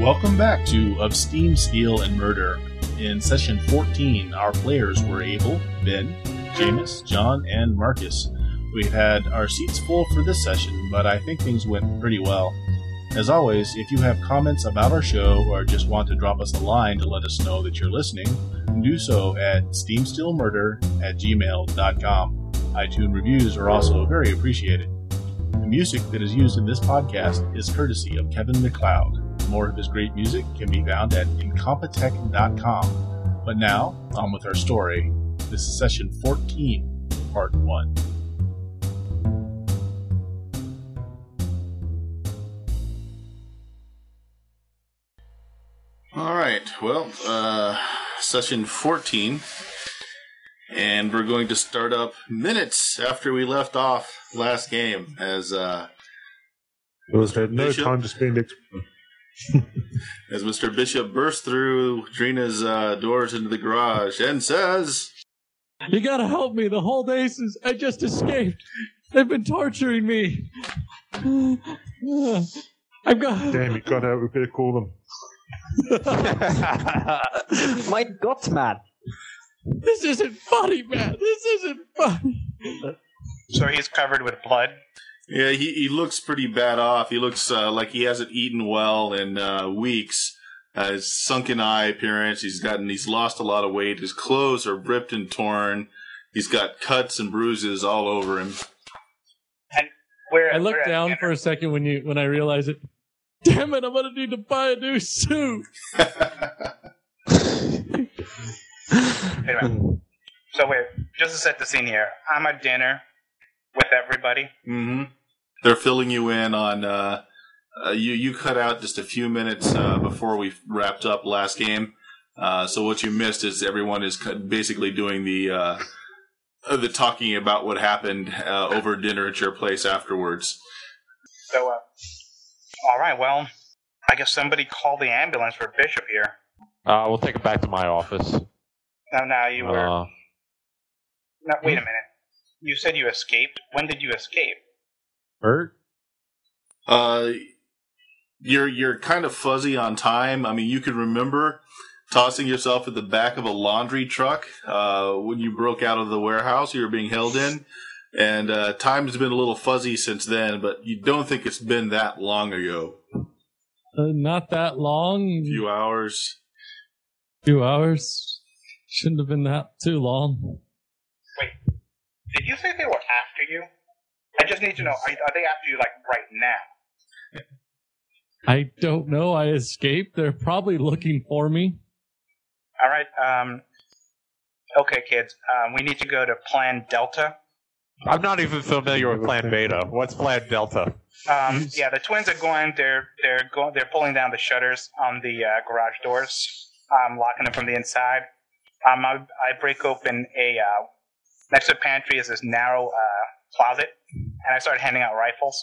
Welcome back to Of Steam, Steel, and Murder. In session 14, our players were Abel, Ben, Jameis, John, and Marcus. We had our seats full for this session, but I think things went pretty well. As always, if you have comments about our show or just want to drop us a line to let us know that you're listening, do so at steamsteelmurder@gmail.com. iTunes reviews are also very appreciated. The music that is used in this podcast is courtesy of Kevin MacLeod. More of his great music can be found at incompetech.com. But now, on with our story. This is session 14, part 1. Alright, well, session 14. And we're going to start up minutes after we left off last game as there was no Bishop, time to spend it. as Mr. Bishop bursts through Drina's doors into the garage and says, "You gotta help me. The whole day since I just escaped, they've been torturing me. I've got..." Damn, you got out. We better call them. My God, man. This isn't funny, man. This isn't funny. So he's covered with blood? yeah, he looks pretty bad off. He looks like he hasn't eaten well in weeks. His sunken eye appearance, he's lost a lot of weight. His clothes are ripped and torn. He's got cuts and bruises all over him. And I looked down for a second when I realized it. Damn it, I'm gonna need to buy a new suit. Anyway, so wait, just to set the scene here, I'm at dinner with everybody. Mm-hmm. They're filling you in on... You cut out just a few minutes before we wrapped up last game. So what you missed is everyone is basically doing the talking about what happened over dinner at your place afterwards. So, all right, well, I guess somebody called the ambulance for Bishop here. We'll take it back to my office. Now you were... Now, wait a minute. You said you escaped. When did you escape? Bert? You're kind of fuzzy on time. I mean, you can remember tossing yourself at the back of a laundry truck when you broke out of the warehouse you were being held in. And time's been a little fuzzy since then, but you don't think it's been that long ago. Not that long. A few hours. Few hours? Shouldn't have been that too long. Wait, did you say they were after you? I just need to know, are they after you, like, right now? I don't know. I escaped. They're probably looking for me. All right, okay, kids, we need to go to Plan Delta. I'm not even familiar with Plan Beta. What's Plan Delta? Yeah, the twins are going. They're pulling down the shutters on the garage doors. Locking them from the inside. I break open next to the pantry is this narrow closet, and I start handing out rifles.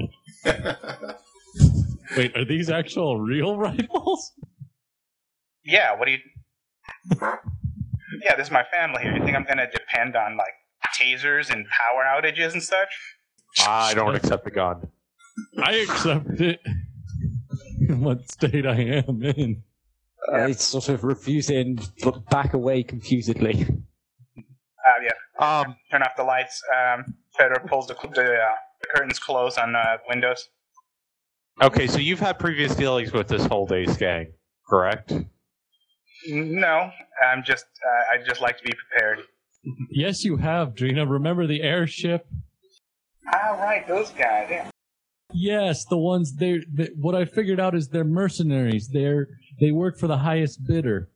Wait, are these actual real rifles? Yeah. What do you? Yeah, this is my family here. You think I'm gonna depend on like tasers and power outages and such? I don't accept the gun. I accept it. In what state I am in. I sort of refuse it and back away confusedly. Yeah. Turn off the lights. Fedor pulls the curtains closed on windows. Okay, so you've had previous dealings with this whole day's gang, correct? No, I just like to be prepared. Yes, you have, Drina. Remember the airship? Ah, right, those guys. Yeah. Yes, the ones. What I figured out is they're mercenaries. They work for the highest bidder.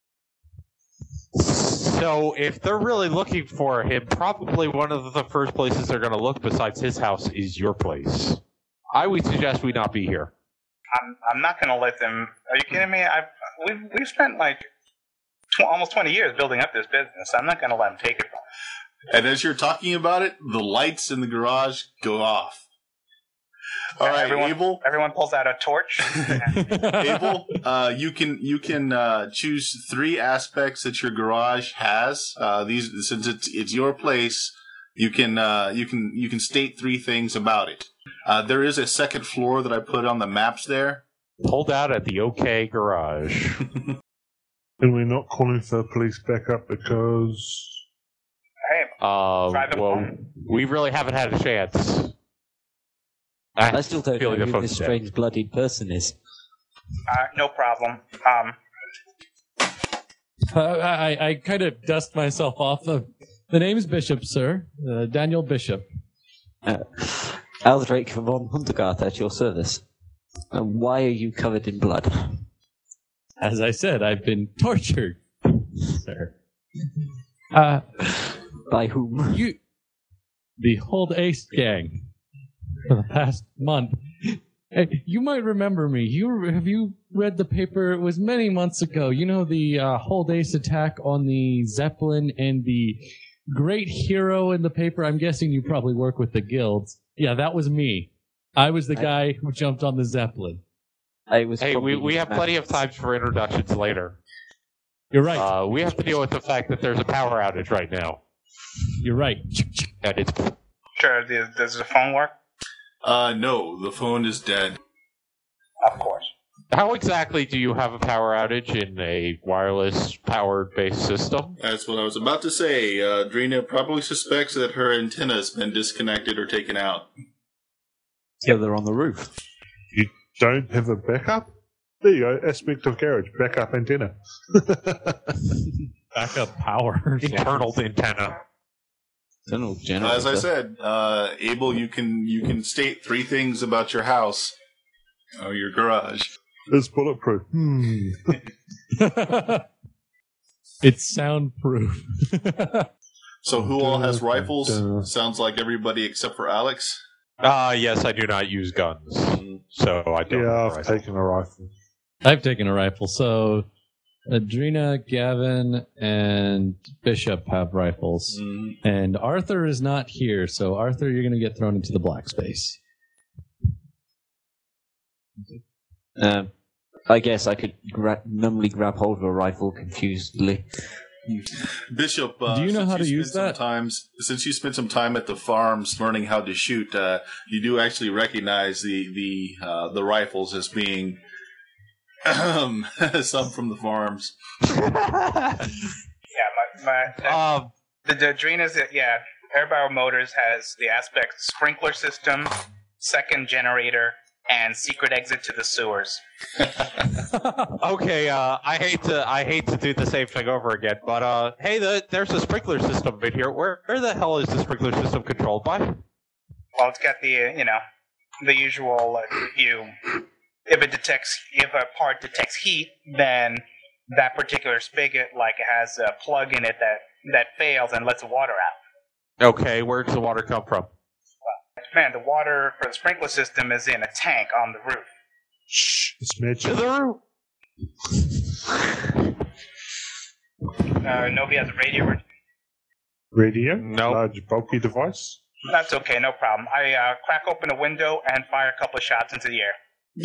So if they're really looking for him, probably one of the first places they're going to look besides his house is your place. I would suggest we not be here. I'm not going to let them. Are you kidding me? We've spent like almost 20 years building up this business. I'm not going to let them take it. And as you're talking about it, the lights in the garage go off. All right, Abel. Everyone pulls out a torch. Abel, you can choose 3 aspects that your garage has. These, since it's your place, you can state 3 things about it. There is a second floor that I put on the maps there. Pulled out at the OK garage. And we're not calling for police backup because... Hey, Drive them Well, home. we really haven't had a chance. I still don't know feeling the who phone's this dead. strange bloodied person is. no problem. I kind of dust myself off. The name's Bishop, sir. Daniel Bishop. Aldrake von Huntergarth at your service. Why are you covered in blood? As I said, I've been tortured, sir. By whom? The Hold Ace gang, for the past month. Hey, you might remember me. Have you read the paper? It was many months ago. You know the Hold Ace attack on the Zeppelin and the great hero in the paper? I'm guessing you probably work with the guilds. Yeah, that was me. I was the guy who jumped on the Zeppelin. I was. Hey, probably we have plenty of times for introductions later. You're right. We have to deal with the fact that there's a power outage right now. You're right. And it's Sure, does the phone work? No, the phone is dead. Of course. How exactly do you have a power outage in a wireless powered-based system? That's what I was about to say. Drina probably suspects that her antenna has been disconnected or taken out. Yeah, they're on the roof. You don't have a backup? There you go, aspect of garage, backup antenna. Backup power. Internal antenna. General generator. As I said, Abel, you can state 3 things about your house or your garage. It's bulletproof. It's soundproof. So who all has rifles? Sounds like everybody except for Alex. Yes, I do not use guns, so I don't. Yeah, have a I've rifle. taken a rifle. I've taken a rifle. So Adrena, Gavin, and Bishop have rifles. And Arthur is not here. So Arthur, you're going to get thrown into the black space. I guess I could numbly grab hold of a rifle confusedly. Bishop, Do you know since how to spent use some that? Since you spent some time at the farms learning how to shoot, you do actually recognize the rifles as being some from the farms. Yeah, the Adrena's, yeah, Airbarrel Motors has the Aspect sprinkler system, second generator, and secret exit to the sewers. Okay, I hate to do the same thing over again, but hey, there's a sprinkler system in here. Where the hell is the sprinkler system controlled by? Well, it's got the the usual if a part detects heat, then that particular spigot has a plug in it that fails and lets the water out. Okay, where does the water come from? Man, the water for the sprinkler system is in a tank on the roof. Shh, it's To magic. the roof. Nobody has a radio. Radio? No. Large, bulky device? That's okay, no problem. I crack open a window and fire a couple of shots into the air.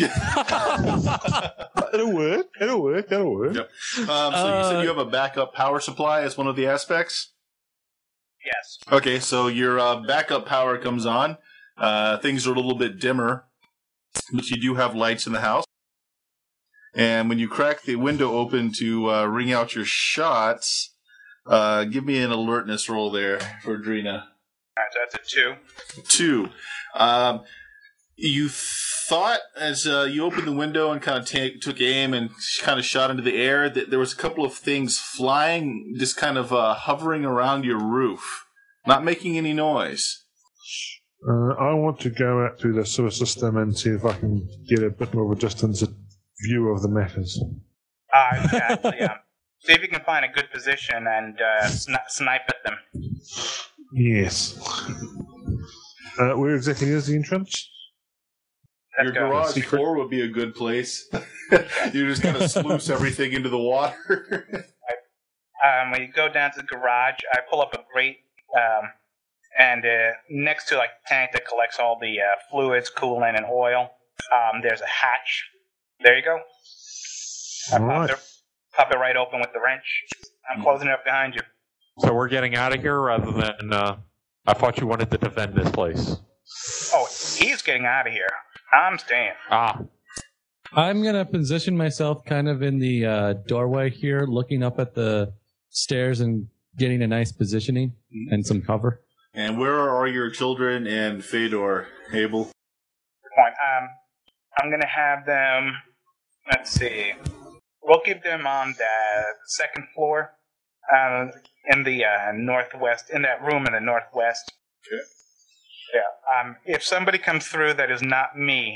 It'll work. Yep. So you said you have a backup power supply as one of the aspects? Yes. Okay, so your backup power comes on. Things are a little bit dimmer, but you do have lights in the house. And when you crack the window open to ring out your shots, give me an alertness roll there for Drina. Alright, so that's a 2. 2. You thought as you opened the window and kind of took aim and kind of shot into the air that there was a couple of things flying, just kind of hovering around your roof, not making any noise. I want to go out through the sewer system and see if I can get a bit more of a distance view of the matters. Exactly, yeah. See if you can find a good position and snipe at them. Yes. Where exactly is the entrance? Let's Your go. garage Secret. floor would be a good place. You just kind of sluice everything into the water. When you go down to the garage, I pull up a grate, and next to the tank that collects all the fluids, coolant, and oil, there's a hatch. There you go. Alright. Pop it right open with the wrench. I'm closing it up behind you. So we're getting out of here rather than. I thought you wanted to defend this place. Oh, he's getting out of here. I'm staying. I'm going to position myself kind of in the doorway here, looking up at the stairs and getting a nice positioning and some cover. And where are your children and Fedor, Abel? Good point. I'm going to have them, let's see, we'll keep them on the second floor in the northwest, in that room in the northwest. Okay. Yeah. If somebody comes through that is not me,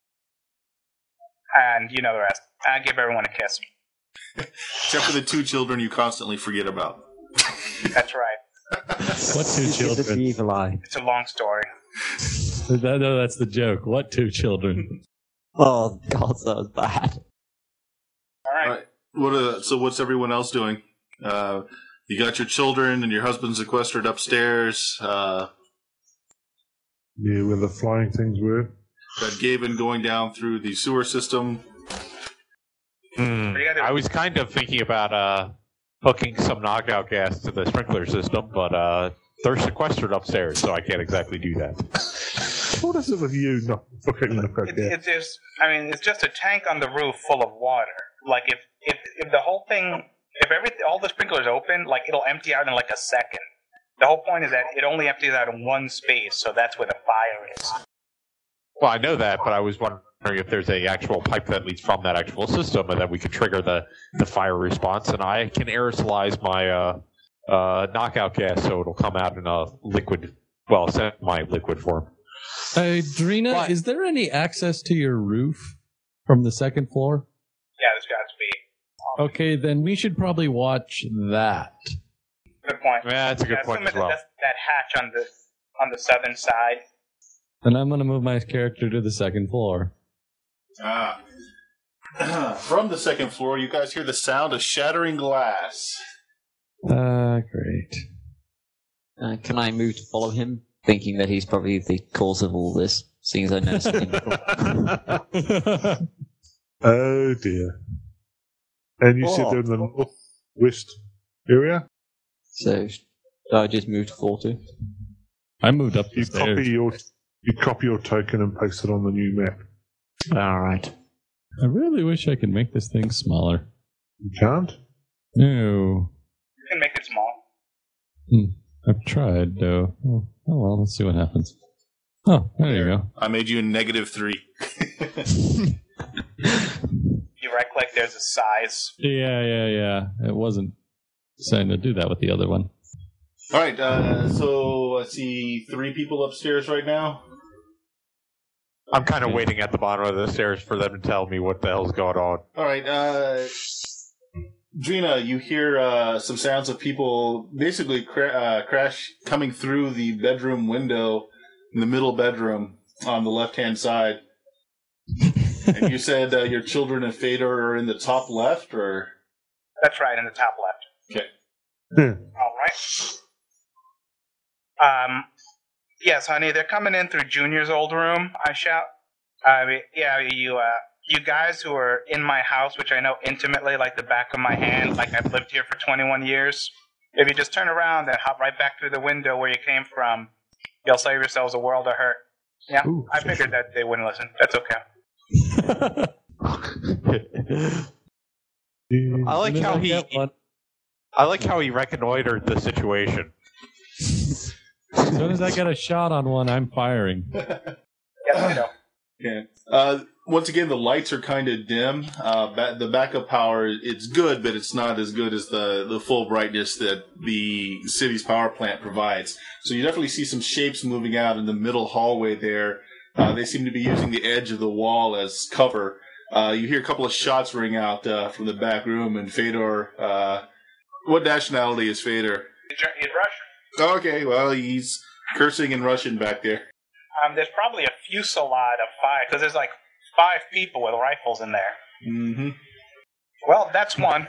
and you know the rest, I give everyone a kiss. Except for the 2 children you constantly forget about. That's right. What 2 The children? evil eye. It's a long story. No, that's the joke. What 2 children? Oh, God, that was bad. All right. All right. So what's everyone else doing? You got your children and your husband sequestered upstairs. Yeah, where the flying things were. Got Gavin going down through the sewer system. I was kind of thinking about hooking some knockout gas to the sprinkler system, but they're sequestered upstairs, so I can't exactly do that. What is it with you not fucking the cook yet? It's just a tank on the roof full of water. Like if the whole thing, all the sprinklers open, like it'll empty out in like a second. The whole point is that it only empties out in one space, so that's where the fire is. Well, I know that, but I was wondering if there's a actual pipe that leads from that actual system, and that we could trigger the fire response, and I can aerosolize my knockout gas so it'll come out in a liquid, semi-liquid form. Drina, What? is there any access to your roof from the second floor? Yeah, there's got to be. Okay, then we should probably watch that. Good point. Yeah, that's a good point as well. That's that hatch on the southern side. Then I'm going to move my character to the second floor. From the second floor, you guys hear the sound of shattering glass. Great. Can I move to follow him, thinking that he's probably the cause of all this, seeing as I noticed him before? Oh dear. And you sit there in the northwest area? So, should I just move to 40? I moved up the You stairs. copy your token and paste it on the new map. Alright. I really wish I could make this thing smaller. You can't? No. You can make it small. I've tried, though. Oh, well, let's see what happens. Oh, there you go. I made you a -3. You right click, there's a size. Yeah. It wasn't saying to do that with the other one. All right, so I see 3 people upstairs right now. I'm kind of waiting at the bottom of the stairs for them to tell me what the hell's going on. All right, Drina, you hear some sounds of people basically crash coming through the bedroom window in the middle bedroom on the left-hand side. And you said your children and Fedor are in the top left, or? That's right, in the top left. Okay. All right. Yes, honey, they're coming in through Junior's old room. I shout. You guys who are in my house, which I know intimately like the back of my hand, like I've lived here for 21 years. If you just turn around and hop right back through the window where you came from, you'll save yourselves a world of hurt. Yeah, Ooh, I figured that they wouldn't listen. That's okay. I like how he reconnoitered the situation. As soon as I get a shot on one, I'm firing. Yes, I know. Yeah. Once again, the lights are kind of dim. The backup power, it's good, but it's not as good as the full brightness that the city's power plant provides. So you definitely see some shapes moving out in the middle hallway there. They seem to be using the edge of the wall as cover. You hear a couple of shots ring out from the back room, and Fedor... what nationality is Fedor? He's Russian. Okay, well, he's cursing in Russian back there. There's probably a fusillade of 5, because there's like 5 people with rifles in there. Mm-hmm. Well, that's one.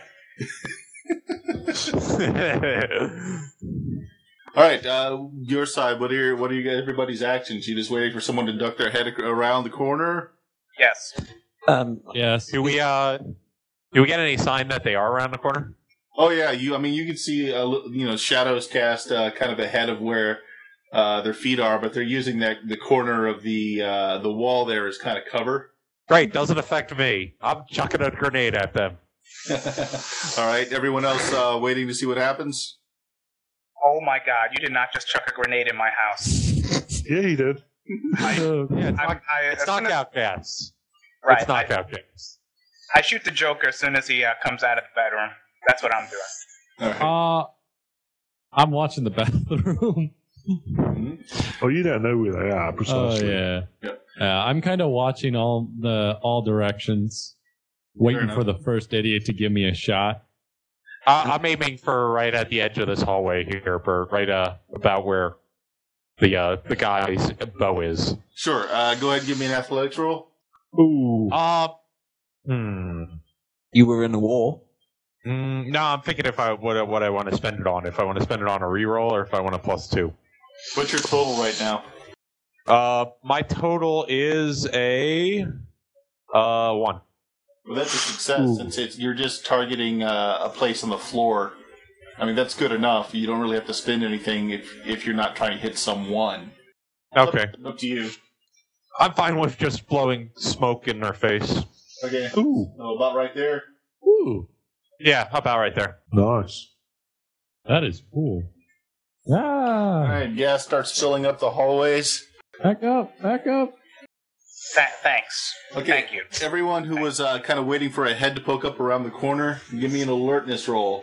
All right, your side. What are you everybody's actions? You just waiting for someone to duck their head around the corner? Yes. Yes. Do we get any sign that they are around the corner? Oh yeah, you can see shadows cast kind of ahead of where their feet are, but they're using the corner of the wall there as kind of cover. Great, doesn't affect me. I'm chucking a grenade at them. All right, everyone else waiting to see what happens? Oh my god, you did not just chuck a grenade in my house. Yeah, he did. It's knockout gas. Right. It's knockout gas. I shoot the Joker as soon as he comes out of the bedroom. That's what I'm doing. All right. I'm watching the bathroom. Oh, you don't know where they are precisely. Oh, yeah. Yep. I'm kind of watching all directions, waiting for the first idiot to give me a shot. I'm aiming for right at the edge of this hallway here, Bert, right about where the guy's bow is. Sure. Go ahead and give me an athletics roll. Ooh. You were in a war. No, I'm thinking what I want to spend it on. If I want to spend it on a reroll or if I want a +2. What's your total right now? My total is a 1. Well, that's a success since you're just targeting a place on the floor. I mean, that's good enough. You don't really have to spend anything if you're not trying to hit someone. Okay. Up to you. I'm fine with just blowing smoke in their face. Okay. Ooh. So about right there. Ooh, Yeah, about right there. Nice. that is cool. All Ah, right. Gas starts filling up the hallways. back up, back up. Thanks. Okay. Thank you. Everyone who was kind of waiting for a head to poke up around the corner, give me an alertness roll.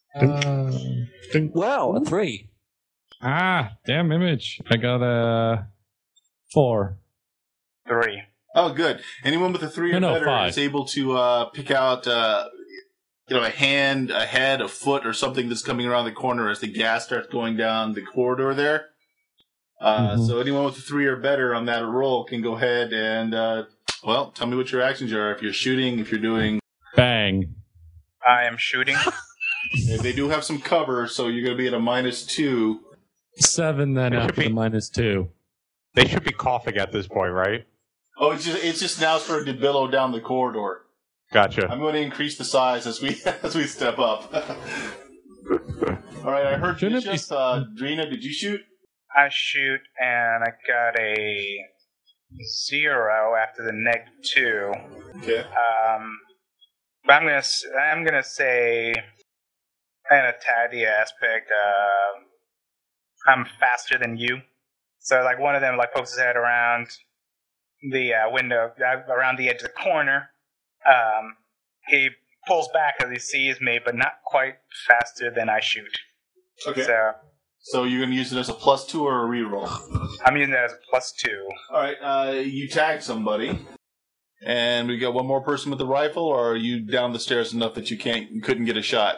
Wow, a 3. Damn image. I got a 4. 3. Oh, good. Anyone with a 3 or No, better 5. is able to pick out, a hand, a head, a foot, or something that's coming around the corner as the gas starts going down the corridor there. So anyone with a 3 or better on that roll can go ahead and, tell me what your actions are. If you're shooting, if you're doing... Bang. I am shooting. They do have some cover, so you're going to be at a -2. 7 then It should after be- the -2. They should be coughing at this point, right? Oh, it's just now starting to billow down the corridor. Gotcha. I'm going to increase the size as we step up. All right, I heard Shouldn't it Bishop. Drina, did you shoot? I shoot, and I got a 0 after the -2. Okay. But I'm gonna say, in a taddy aspect, I'm faster than you. So like one of them like pokes his head around the window, around the edge of the corner. He pulls back as he sees me, but not quite faster than I shoot. Okay. So So you're going to use it as a +2 or a reroll? I'm using that as a +2. All right. You tag somebody, and we got one more person with the rifle, or are you down the stairs enough that you couldn't get a shot?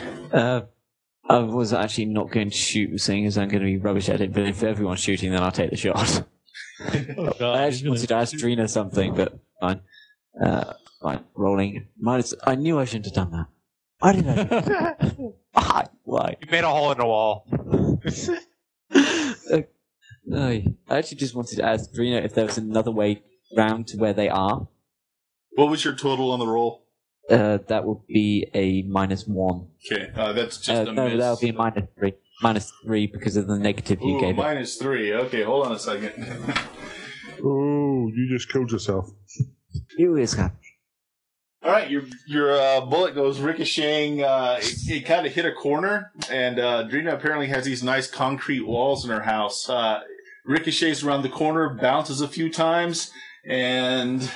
I was actually not going to shoot, seeing as I'm going to be rubbish at it, but if everyone's shooting, then I'll take the shot. Oh, God, I he's actually gonna wanted to ask shoot. Drina something, but fine. Fine, rolling. I knew I shouldn't have done that. Why did I do that? Why? You made a hole in the wall. I actually just wanted to ask Drina if there was another way round to where they are. What was your total on the roll? That would be a -1. Okay, that's just a No, miss. that would be a -3. -3 because of the negative you Ooh, gave it. -3. Okay, hold on a second. Oh, you just killed yourself. You is happy. All right, your bullet goes ricocheting. It kind of hit a corner, and Drina apparently has these nice concrete walls in her house. Ricochets around the corner, bounces a few times, and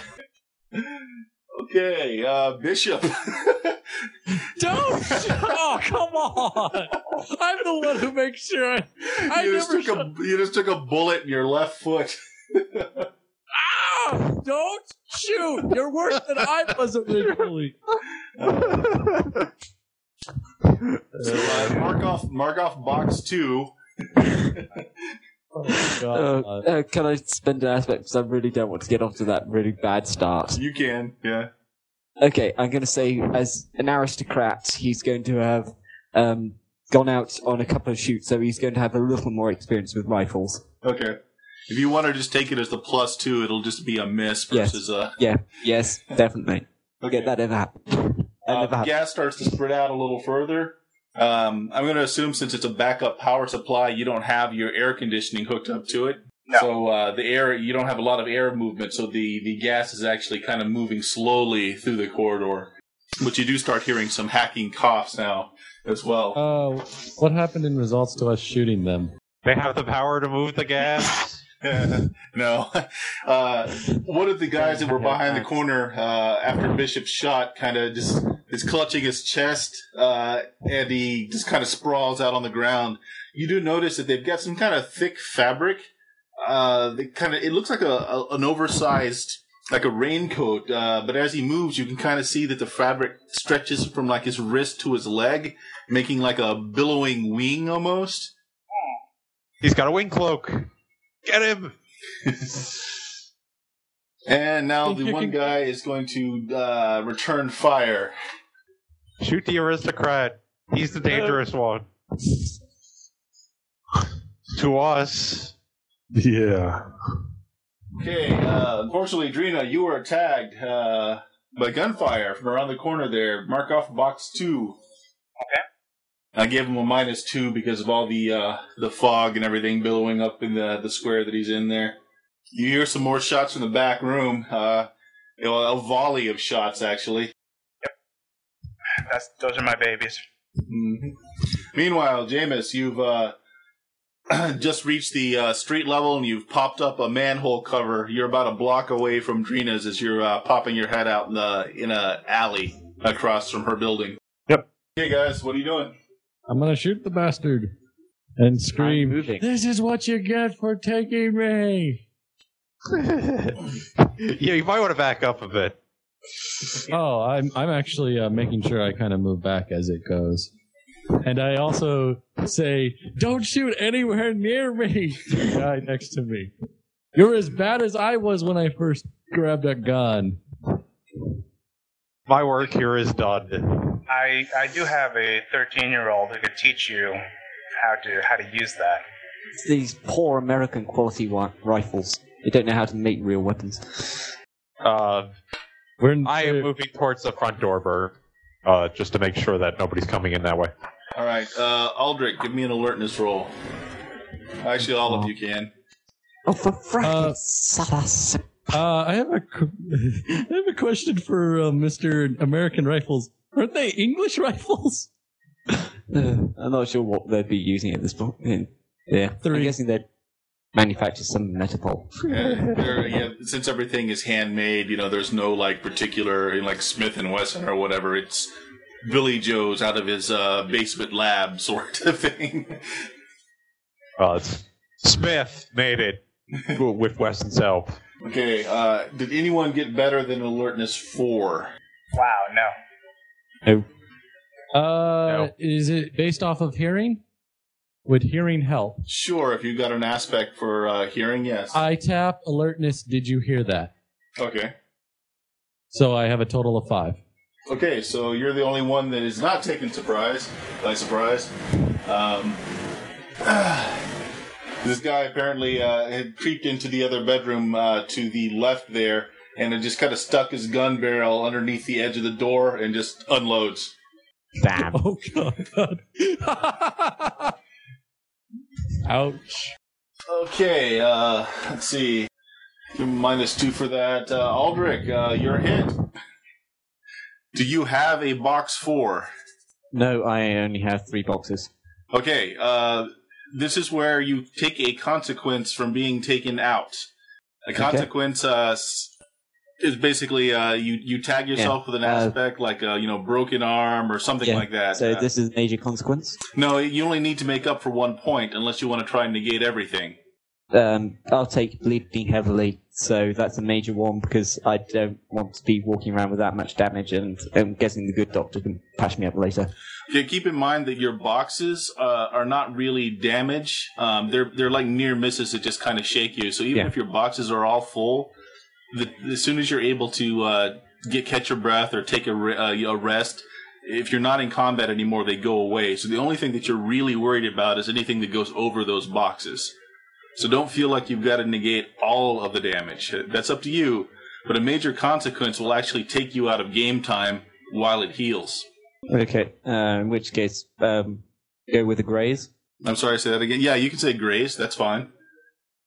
okay, Bishop. Don't! Oh, come on! I'm the one who makes sure You just took a bullet in your left foot. Ah! Don't shoot! You're worse than I was originally. So mark off box 2. Oh, God. Can I spend an aspect because I really don't want to get off to that really bad start. You can, yeah. Okay, I'm going to say as an aristocrat, he's going to have gone out on a couple of shoots, so he's going to have a little more experience with rifles. Okay. If you want to just take it as the +2, it'll just be a miss versus a... Yeah, yes, definitely. Okay. Yeah, that never happened. That never happened. Gas starts to spread out a little further. I'm going to assume since it's a backup power supply, you don't have your air conditioning hooked up to it. No. So the air, you don't have a lot of air movement, so the gas is actually kind of moving slowly through the corridor. But you do start hearing some hacking coughs now as well. What happened in results to us shooting them? They have the power to move the gas. No. One of the guys that were behind the corner after Bishop's shot kind of just is clutching his chest, and he just kind of sprawls out on the ground. You do notice that they've got some kind of thick fabric. It looks like an oversized, like a raincoat, but as he moves, you can kind of see that the fabric stretches from like his wrist to his leg, making like a billowing wing almost. He's got a wing cloak. Get him! And now the one guy is going to return fire. Shoot the aristocrat. He's the dangerous one. To us. Yeah. Okay, unfortunately, Drina, you were tagged by gunfire from around the corner there. Mark off box 2. Okay. I gave him a -2 because of all the fog and everything billowing up in the square that he's in there. You hear some more shots from the back room. A volley of shots, actually. Yep. Those are my babies. Mm-hmm. Meanwhile, Jameis, you've just reached the street level and you've popped up a manhole cover. You're about a block away from Drina's as you're popping your head out in a alley across from her building. Yep. Hey guys, what are you doing? I'm gonna shoot the bastard and scream, I'm moving. "This is what you get for taking me!" Yeah, you might want to back up a bit. Oh, I'm actually making sure I kind of move back as it goes. And I also say, "Don't shoot anywhere near me," to the guy next to me. You're as bad as I was when I first grabbed that gun. My work here is done. I do have a 13-year-old who could teach you how to use that. It's these poor American quality rifles. They don't know how to make real weapons. I am moving towards the front door, Burr, just to make sure that nobody's coming in that way. All right, Aldrich, give me an alertness roll. Actually, all of you can. Oh, for fracking I have a question for Mr. American Rifles. Aren't they English rifles? I'm not sure what they'd be using at this point. Yeah, 3. I'm guessing they'd manufacture some Metapol. Since everything is handmade, there's no particular Smith and Wesson or whatever. It's Billy Joe's out of his basement lab sort of thing. It's Smith made it with Wesson's help. Okay, did anyone get better than alertness 4? Wow, no. No. No. Is it based off of hearing? Would hearing help? Sure, if you got an aspect for hearing, yes. I tap alertness. Did you hear that? Okay. So I have a total of 5. Okay, so you're the only one that is not taken by surprise. This guy apparently had creeped into the other bedroom to the left there, and had just kind of stuck his gun barrel underneath the edge of the door and just unloads. Damn. Oh god. Ouch. Okay, let's see. Give him -2 for that. Aldrich, you're hit. Do you have a box 4? No, I only have 3 boxes. Okay, this is where you take a consequence from being taken out. A consequence is basically you tag yourself with an aspect like broken arm or something like that. So this is a major consequence? No, you only need to make up for 1 point unless you want to try and negate everything. I'll take bleeding heavily, so that's a major one because I don't want to be walking around with that much damage, and I'm guessing the good doctor can patch me up later. Okay, keep in mind that your boxes are not really damage. They're like near misses that just kind of shake you. So even if your boxes are all full, as soon as you're able to catch your breath or take a rest, if you're not in combat anymore, they go away. So the only thing that you're really worried about is anything that goes over those boxes. So don't feel like you've got to negate all of the damage. That's up to you. But a major consequence will actually take you out of game time while it heals. Okay, in which case, go with the graze. I'm sorry, say that again. Yeah, you can say graze. That's fine.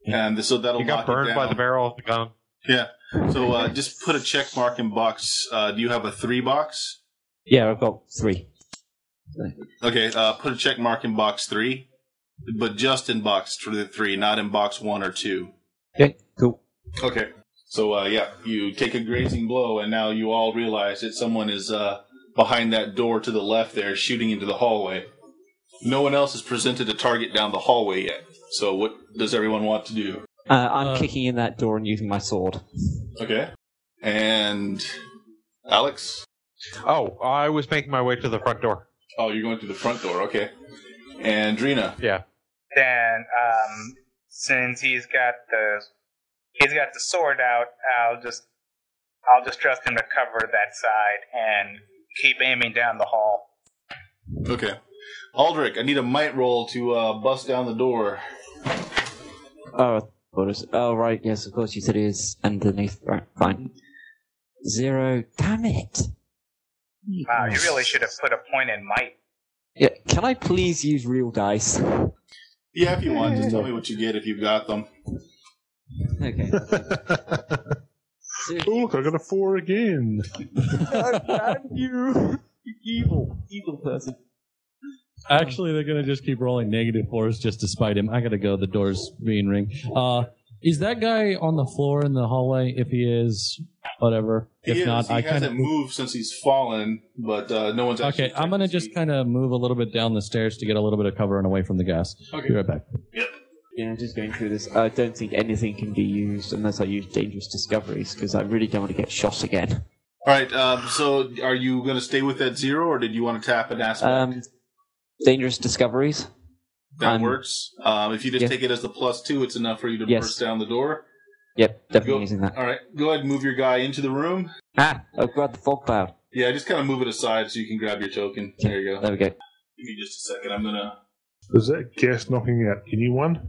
And so that'll You got knock burned it by down. the barrel of the gun. Yeah. So just put a check mark in box. Do you have a 3 box? Yeah, I've got 3. Okay, put a check mark in box 3, but just in box 3, not in box 1 or 2. Okay, cool. Okay. So, you take a grazing blow, and now you all realize that someone is behind that door to the left there, shooting into the hallway. No one else has presented a target down the hallway yet. So what does everyone want to do? I'm kicking in that door and using my sword. Okay. And Alex? Oh, I was making my way to the front door. Oh, you're going to the front door. Okay. And Drina? Yeah. Then, since he's got the sword out, I'll just trust him to cover that side and keep aiming down the hall. Okay. Aldrich, I need a might roll to bust down the door. Oh, right, yes, of course, you said it is underneath. Right, fine. 0. Damn it! Wow, you really should have put a point in might. Yeah, can I please use real dice? Yeah, if you want, just tell me what you get if you've got them. Okay. Oh, look, I got a 4 again. Damn you! Evil person. Actually, they're gonna just keep rolling -4s just to spite him. I gotta go. The door's being ring. Is that guy on the floor in the hallway? If he is, whatever. If not, I kind of hasn't moved since he's fallen, but no one's actually. Okay, I'm gonna just kind of move a little bit down the stairs to get a little bit of cover and away from the gas. Okay. Be right back. Yeah, just going through this. I don't think anything can be used unless I use dangerous discoveries, because I really don't want to get shot again. All right. So, are you going to stay with that 0, or did you want to tap an aspect? Dangerous discoveries. That works. If you just yeah. take it as the +2, it's enough for you to Yes. burst down the door. Yep, definitely Go- using that. All right. Go ahead and move your guy into the room. I've got the fog cloud. Yeah, just kind of move it aside so you can grab your token. There you go. There we go. Give me just a second. I'm gonna. Is that gas knocking out anyone?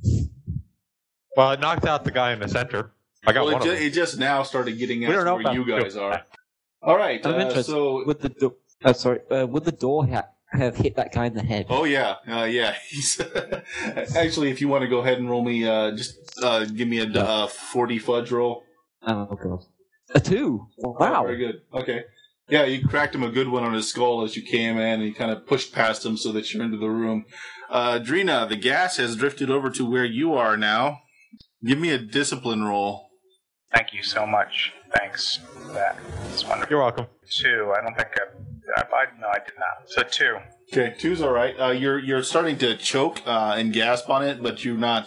Well, it knocked out the guy in the center. I got Well, one of them. it just now started getting We at don't know where about you guys you. are. All right. I'm interested. So. Would the door? Would the door have hit that guy in the head? Oh yeah, yeah. He's actually, if you want to go ahead and roll me, just give me a 40 fudge roll. Oh god. A 2. Oh, Wow. very good. Okay. Yeah, you cracked him a good one on his skull as you came in, and you kind of pushed past him so that you're into the room. Drina, the gas has drifted over to where you are now. Give me a discipline roll. Thank you so much. Thanks for that. It's wonderful. You're welcome. 2. I don't think no, I did not. So 2. Okay, 2's all right. You're starting to choke and gasp on it, but you've not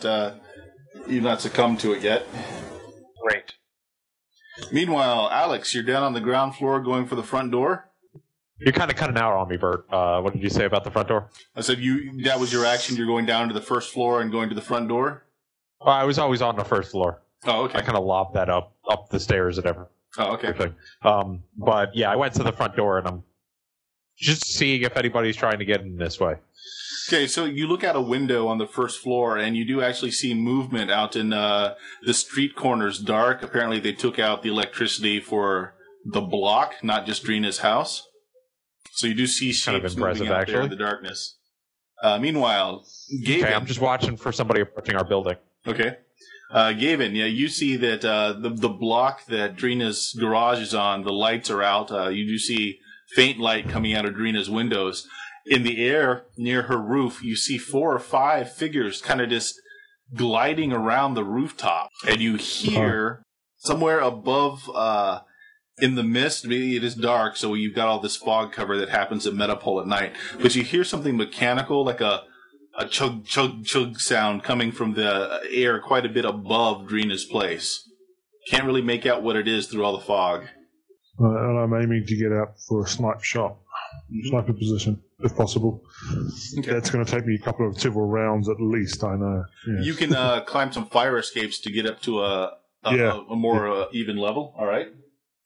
succumbed to it yet. Great. Meanwhile, Alex, you're down on the ground floor going for the front door. You're kind of cutting out on me, Bert. What did you say about the front door? I said that was your action. You're going down to the first floor and going to the front door. I was always on the first floor. Oh, okay. I kind of lobbed that up the stairs and everything. Oh, okay. But yeah, I went to the front door and I'm just seeing if anybody's trying to get in this way. Okay, so you look out a window on the first floor, and you do actually see movement out in the street corners dark. Apparently, they took out the electricity for the block, not just Drina's house. So you do see shapes Kind of impressive, moving out there in actually. the darkness. Meanwhile, Gavin. Okay, I'm just watching for somebody approaching our building. Okay. Gavin, yeah, you see that the block that Drina's garage is on, the lights are out. You do see faint light coming out of Drina's windows. In the air near her roof, you see 4 or 5 figures kind of just gliding around the rooftop. And you hear somewhere above in the mist, maybe it is dark, so you've got all this fog cover that happens at Metapole at night. But you hear something mechanical, like a chug, chug, chug sound coming from the air quite a bit above Drina's place. Can't really make out what it is through all the fog. And I'm aiming to get out for a sniper position, if possible. Okay. That's going to take me several rounds at least, I know. Yes. You can climb some fire escapes to get up to a more even level. All right.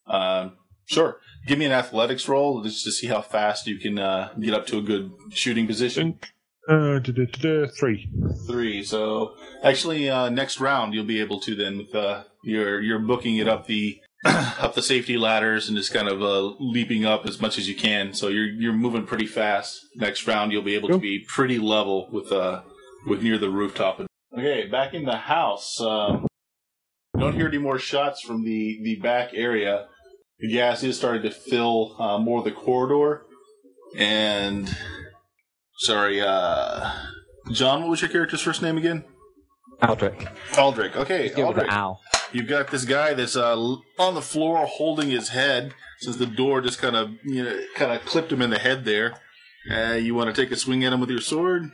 Sure. Give me an athletics roll just to see how fast you can get up to a good shooting position. 3. 3. So actually, next round you'll be able to then with you're booking it up the up the safety ladders and just kind of leaping up as much as you can. So you're moving pretty fast. Next round you'll be able to be pretty level with near the rooftop. Okay, back in the house. Don't hear any more shots from the back area. The gas is starting to fill more of the corridor. And, sorry, John, what was your character's first name again? Aldrich. Aldrich. Okay, Let's go with Aldrich. the owl. You've got this guy that's on the floor holding his head since the door just kind of clipped him in the head there. You want to take a swing at him with your sword?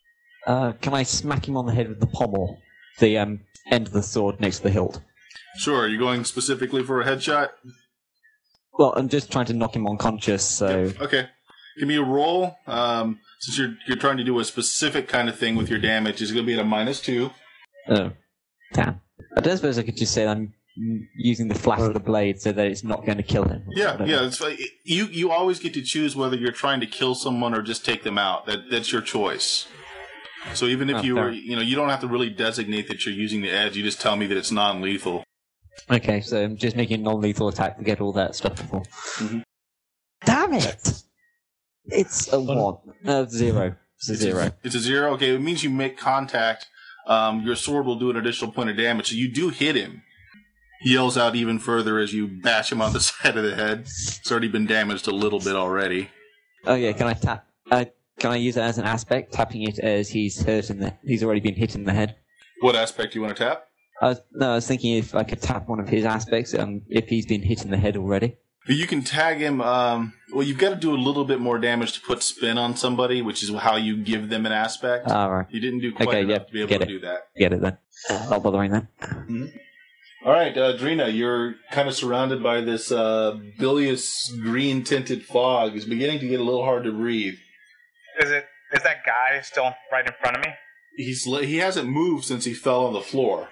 Can I smack him on the head with the pommel? The end of the sword next to the hilt. Sure. Are you going specifically for a headshot? Well, I'm just trying to knock him unconscious, so... Yep. Okay. Give me a roll. Since you're trying to do a specific kind of thing with your damage, it's going to be at a -2. Oh, damn. I don't suppose I could just say I'm using the flash of the blade so that it's not going to kill him. Yeah. It's like, you always get to choose whether you're trying to kill someone or just take them out. That's your choice. So even if you don't have to really designate that you're using the edge. You just tell me that it's non-lethal. Okay, so I'm just making a non-lethal attack to get all that stuff before. Mm-hmm. Damn it! It's a 1. No, 0. It's a 0. It's a 0? Okay, it means you make contact. Your sword will do an additional point of damage. So you do hit him. He yells out even further as you bash him on the side of the head. It's already been damaged a little bit already. Oh yeah, can I tap? Can I use it as an aspect, tapping it as he's already been hit in the head? What aspect do you want to tap? I was thinking if I could tap one of his aspects, if he's been hit in the head already. You can tag him. Well, you've got to do a little bit more damage to put spin on somebody, which is how you give them an aspect. Right. You didn't do quite enough to be able to do that. Get it then. Not bothering then. Mm-hmm. All right, Drina, you're kind of surrounded by this bilious green-tinted fog. It's beginning to get a little hard to breathe. Is that guy still right in front of me? He hasn't moved since he fell on the floor.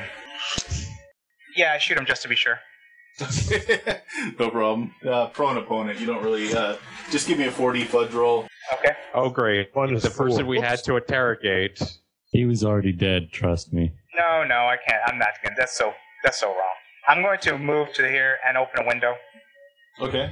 Yeah, I shoot him just to be sure. No problem. Prone opponent, you don't really... just give me a 4D fudge roll. Okay. Oh, great. The person we had to interrogate. He was already dead, trust me. No, I can't. I'm not going to. That's so wrong. I'm going to move to here and open a window. Okay.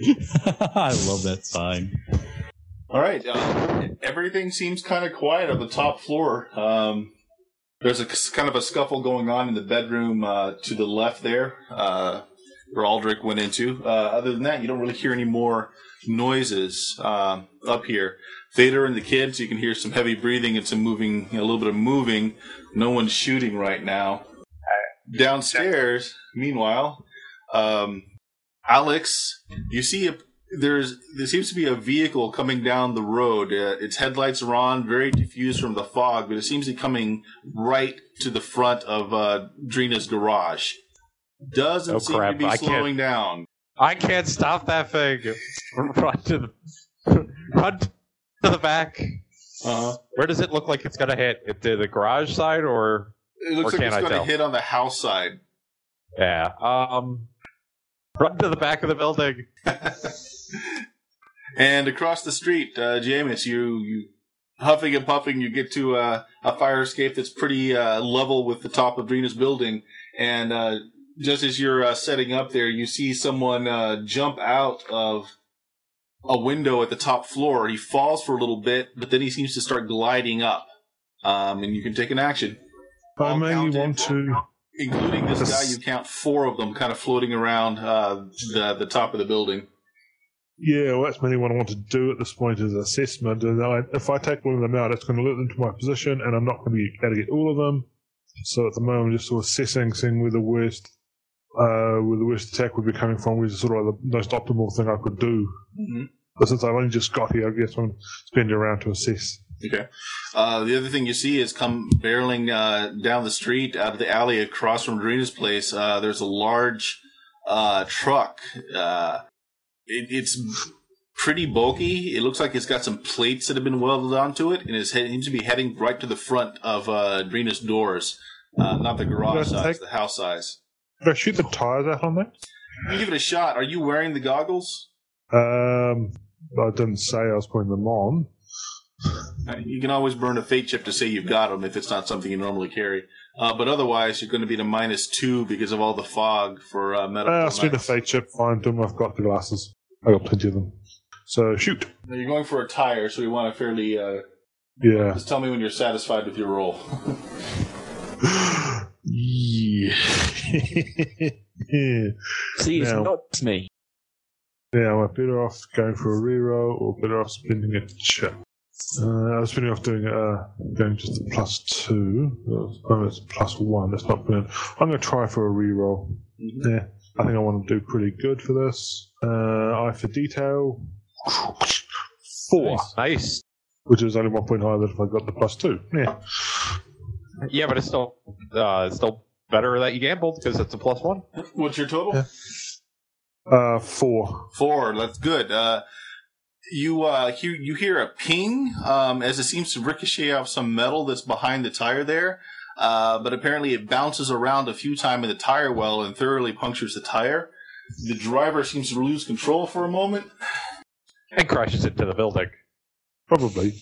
I love that sign. All right. Everything seems kind of quiet on the top floor. There's a kind of a scuffle going on in the bedroom to the left there, where Aldrich went into. Other than that, you don't really hear any more noises up here. Vader and the kids, you can hear some heavy breathing and some moving, a little bit of moving. No one's shooting right now. Downstairs, meanwhile, Alex, you see there seems to be a vehicle coming down the road. Its headlights are on, very diffused from the fog, but it seems to be coming right to the front of Drina's garage. Doesn't seem to be slowing down. I can't stop that thing. Run to the back. Where does it look like it's going to hit? The garage side or? It looks like it's going to hit on the house side. Yeah. Run to the back of the building. And across the street, Jameis, you huffing and puffing, you get to a fire escape that's pretty level with the top of Drina's building. And just as you're setting up there, you see someone jump out of a window at the top floor. He falls for a little bit, but then he seems to start gliding up. And you can take an action. I mainly want to... Including this guy, you count 4 of them kind of floating around the top of the building. Yeah, well, that's mainly what I want to do at this point is assessment. And if I take one of them out, it's going to let them to my position, and I'm not going to be able to get all of them. So at the moment, I'm just sort of assessing, seeing where the worst attack would be coming from, which is sort of the most optimal thing I could do. Mm-hmm. But since I've only just got here, I guess I'm spending around to assess. Okay. The other thing you see is come barreling down the street out of the alley across from Drina's place. There's a large truck. It's pretty bulky. It looks like it's got some plates that have been welded onto it, and it seems to be heading right to the front of Drina's doors. Not the garage size, the house size. Did I shoot the tires out on that? You give it a shot. Are you wearing the goggles? I didn't say I was putting them on. You can always burn a fate chip to say you've got them if it's not something you normally carry. But otherwise, you're going to be at a -2 because of all the fog for medical. I'll spend a fate chip, find them. I've got the glasses. I got plenty of them. So shoot. Now you're going for a tire, so you want a fairly Yeah. Just tell me when you're satisfied with your roll. Yeah. See, it's Now- not me. Now, am I better off going for a reroll or better off spending a check? I was spending off going just a +2. Oh, it's +1. That's not brilliant. I'm going to try for a reroll. Mm-hmm. Yeah, I think I want to do pretty good for this. Eye for detail. 4, Nice. which is only 1 point higher than if I got the +2. Yeah. Yeah, but it's still better that you gambled because it's a +1. What's your total? Yeah. 4. 4. That's good. You hear a ping as it seems to ricochet off some metal that's behind the tire there. But apparently it bounces around a few times in the tire well and thoroughly punctures the tire. The driver seems to lose control for a moment. And crashes into the building. Probably.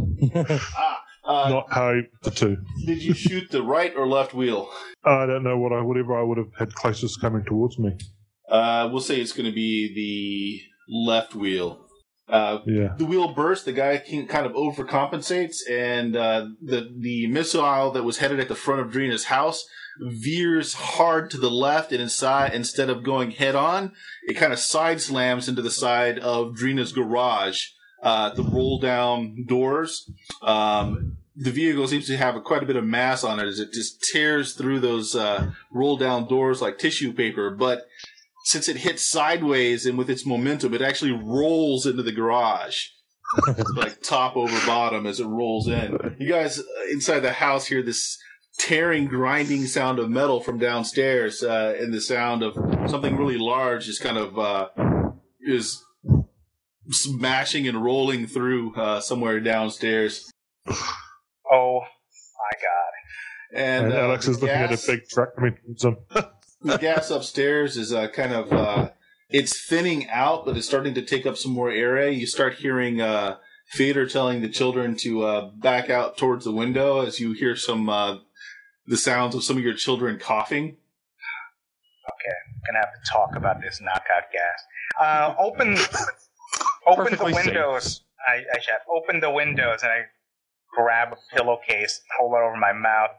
Not how the 2. Did you shoot the right or left wheel? I don't know whatever I would have had closest coming towards me. We'll say it's going to be the left wheel. Yeah. The wheel bursts. The guy kind of overcompensates, and the missile that was headed at the front of Drina's house veers hard to the left and inside. Instead of going head on, it kind of side slams into the side of Drina's garage. The roll down doors. The vehicle seems to have quite a bit of mass on it as it just tears through those roll down doors like tissue paper, but since it hits sideways and with its momentum, it actually rolls into the garage. It's like top over bottom as it rolls in. You guys inside the house hear this tearing, grinding sound of metal from downstairs, and the sound of something really large just kind of is smashing and rolling through somewhere downstairs. Oh my god. And Alex is looking at a big truck coming towards him. The gas upstairs is it's thinning out, but it's starting to take up some more area. You start hearing Fader telling the children to back out towards the window as you hear some the sounds of some of your children coughing. Okay, I'm gonna have to talk about this knockout gas. Open Perfectly the windows. I should open the windows, and I grab a pillowcase, hold it over my mouth.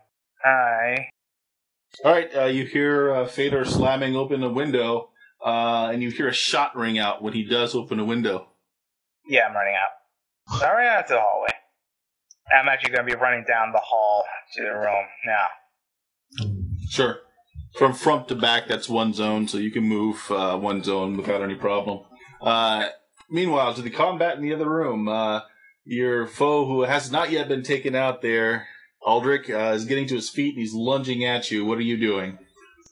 All right, you hear Fader slamming open a window, and you hear a shot ring out when he does open a window. Yeah, I'm running out. All right, out to the hallway. I'm actually going to be running down the hall to the room now. Sure. From front to back, that's one zone, so you can move one zone without any problem. Meanwhile, to the combat in the other room, your foe, who has not yet been taken out there, Aldrich, is getting to his feet and he's lunging at you. What are you doing?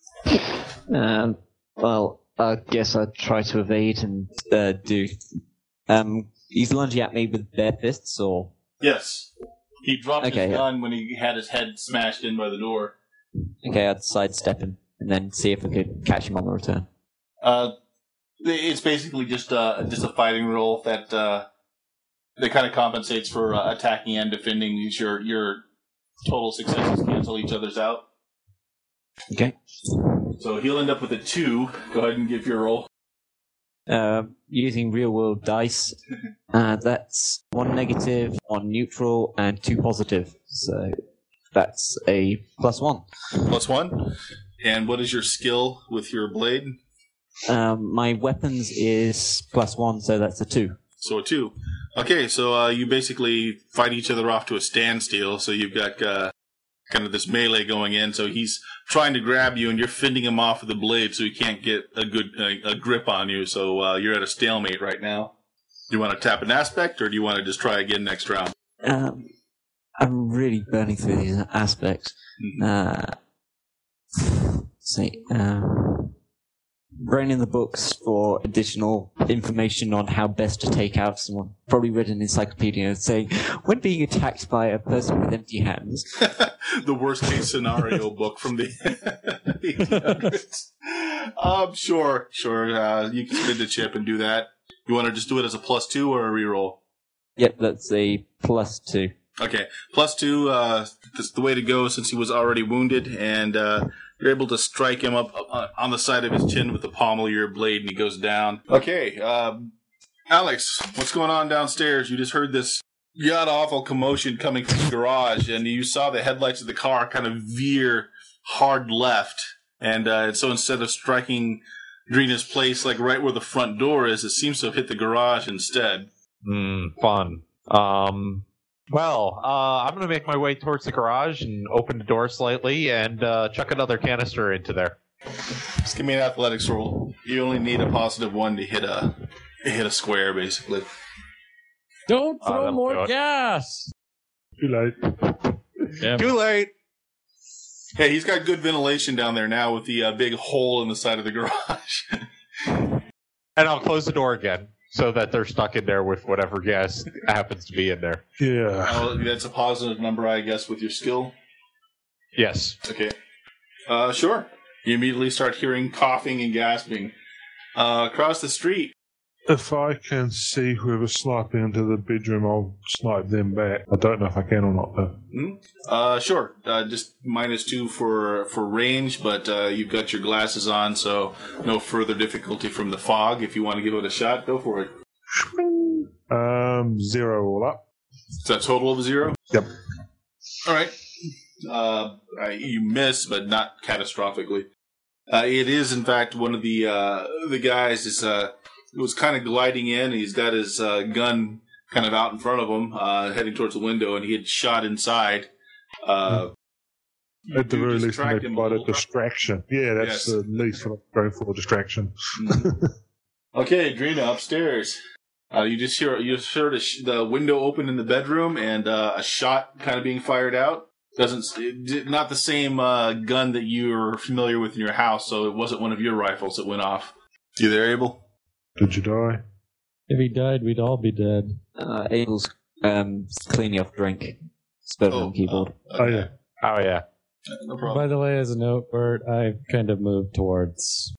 Well, I guess I'd try to evade and do. He's lunging at me with bare fists, or? Yes. He dropped Okay, his yeah. gun when he had his head smashed in by the door. Okay, I'd sidestep him and then see if I could catch him on the return. It's basically just a fighting rule that kind of compensates for attacking and defending. Your total successes cancel each other's out. Okay. So he'll end up with a 2. Go ahead and give your roll. Using real world dice, that's 1 negative, 1 neutral, and 2 positive. So that's a +1. +1. And what is your skill with your blade? My weapons is +1, so that's a 2. So a 2. Okay, so you basically fight each other off to a standstill. So you've got kind of this melee going in. So he's trying to grab you, and you're fending him off with the blade, so he can't get a good a grip on you. So you're at a stalemate right now. Do you want to tap an aspect, or do you want to just try again next round? I'm really burning through these aspects. Brain in the books for additional information on how best to take out someone. Probably read an encyclopedia saying, when being attacked by a person with empty hands. The worst case scenario book from the 1800s. Sure. You can spin the chip and do that. You want to just do it as a +2 or a reroll? Yep, that's a +2. Okay, +2. That's the way to go since he was already wounded, and you're able to strike him up on the side of his chin with the pommel of your blade, and he goes down. Okay, Alex, what's going on downstairs? You just heard this god-awful commotion coming from the garage, and you saw the headlights of the car kind of veer hard left. And so instead of striking Drina's place like right where the front door is, it seems to have hit the garage instead. Fun. I'm going to make my way towards the garage and open the door slightly and chuck another canister into there. Just give me an athletics roll. You only need a +1 to hit a square, basically. Don't throw that'll do more it. gas. Too late. Yeah. Too late. Hey, he's got good ventilation down there now with the big hole in the side of the garage. And I'll close the door again so that they're stuck in there with whatever gas happens to be in there. Yeah. That's a positive number, I guess, with your skill. Yes. Okay. Sure. You immediately start hearing coughing and gasping. Across the street. If I can see whoever's sniping into the bedroom, I'll snipe them back. I don't know if I can or not, though. Sure. Just -2 for range, but you've got your glasses on, so no further difficulty from the fog. If you want to give it a shot, go for it. 0 all up. Is that a total of 0? Yep. All right. You miss, but not catastrophically. It is, in fact, one of the guys was kind of gliding in. He's got his gun kind of out in front of him, heading towards the window, and he had shot inside. At the very least, distract make him a quite a little. distraction. Yeah, that's Yes. the least what I'm going for, distraction. Okay, Drina, upstairs. You heard the window open in the bedroom and a shot kind of being fired out. Not the same gun that you're familiar with in your house, so it wasn't one of your rifles that went off. You there, Abel? Did you die? If he died, we'd all be dead. Abel's cleaning off drink. Spelled on keyboard. Oh, yeah. Oh, yeah. No problem. By the way, as a note, Bert, I've kind of moved towards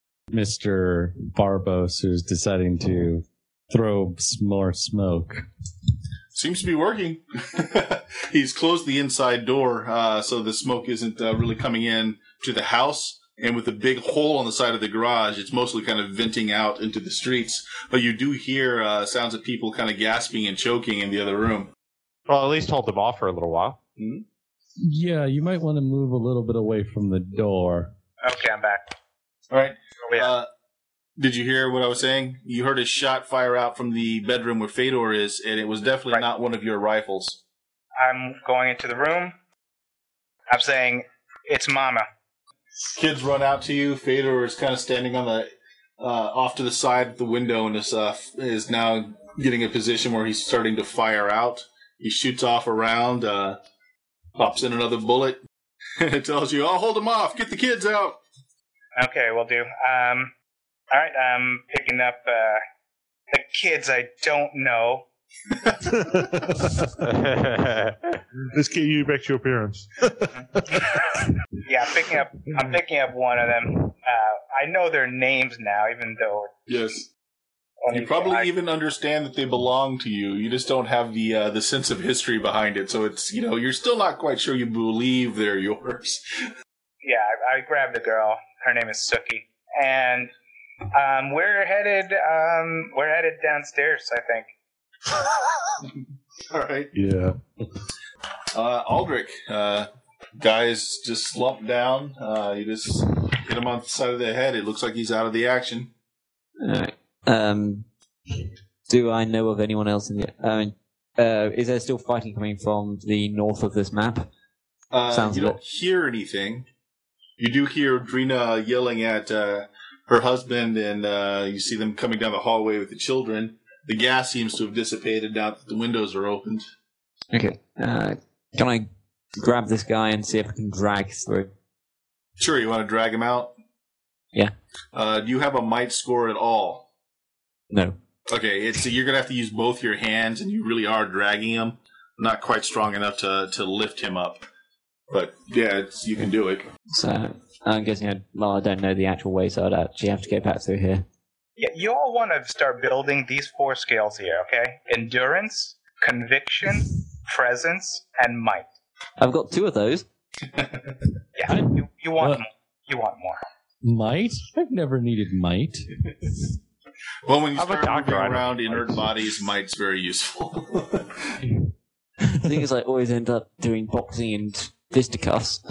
Mr. Barbos, who's deciding to throw more smoke. Seems to be working. He's closed the inside door, so the smoke isn't really coming in to the house. And with the big hole on the side of the garage, it's mostly kind of venting out into the streets. But you do hear sounds of people kind of gasping and choking in the other room. Well, at least hold them off for a little while. Mm-hmm. Yeah, you might want to move a little bit away from the door. Okay, I'm back. All right. Oh, yeah. Did you hear what I was saying? You heard a shot fire out from the bedroom where Fedor is, and it was definitely Right. not one of your rifles. I'm going into the room. I'm saying, it's Mama. Kids run out to you. Fedor is kind of standing on the off to the side of the window and is now getting a position where he's starting to fire out. He shoots off a round, pops in another bullet, and it tells you, "I'll hold him off. Get the kids out." Okay, will do. All right, I'm picking up the kids I don't know. Let's get you back to your parents. Yeah, I'm picking up one of them. I know their names now, even though Yes. You probably even understand that they belong to you. You just don't have the sense of history behind it. So it's, you're still not quite sure you believe they're yours. Yeah, I grabbed the girl. Her name is Suki, and we're headed downstairs, I think. All right. Yeah. Aldrich, guy's just slumped down. You just hit him on the side of the head. It looks like he's out of the action. Alright. Do I know of anyone else in the... is there still fighting coming from the north of this map? Sounds You don't hear anything. You do hear Drina yelling at her husband, and you see them coming down the hallway with the children. The gas seems to have dissipated now that the windows are opened. Okay. Can I grab this guy and see if I can drag through? Sure, you want to drag him out? Yeah. Do you have a might score at all? No. Okay, you're going to have to use both your hands, and you really are dragging him. Not quite strong enough to lift him up. But, yeah, you can do it. So, I'm guessing I don't know the actual way, so I'd actually have to get back through here. Yeah, you all want to start building these 4 skills here, okay? Endurance, conviction, presence, and might. I've got 2 of those. Yeah, you want more. You want more. Might? I've never needed might. Well, when you I'm a start doctor, moving I don't around know. inert bodies, might's very useful. The thing is, I always end up doing boxing and fisticuffs.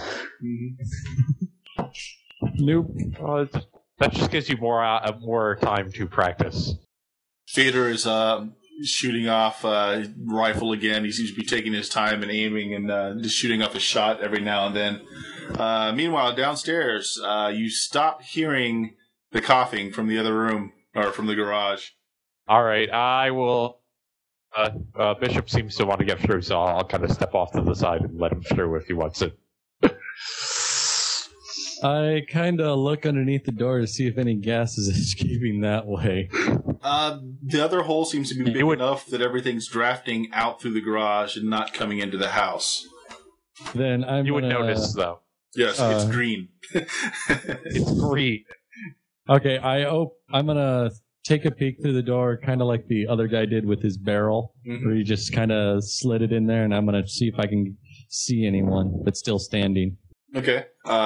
Nope. That just gives you more time to practice. Fader is shooting off rifle again. He seems to be taking his time and aiming and just shooting off a shot every now and then. Meanwhile, downstairs, you stop hearing the coughing from the other room, or from the garage. All right, I will. Bishop seems to want to get through, so I'll kind of step off to the side and let him through if he wants it. I kind of look underneath the door to see if any gas is escaping that way. The other hole seems to be big enough that everything's drafting out through the garage and not coming into the house. Then You would notice, though. Yes, it's green. It's green. Okay, I'm gonna take a peek through the door, kind of like the other guy did with his barrel, where he just kind of slid it in there, and I'm gonna see if I can see anyone that's still standing. Okay.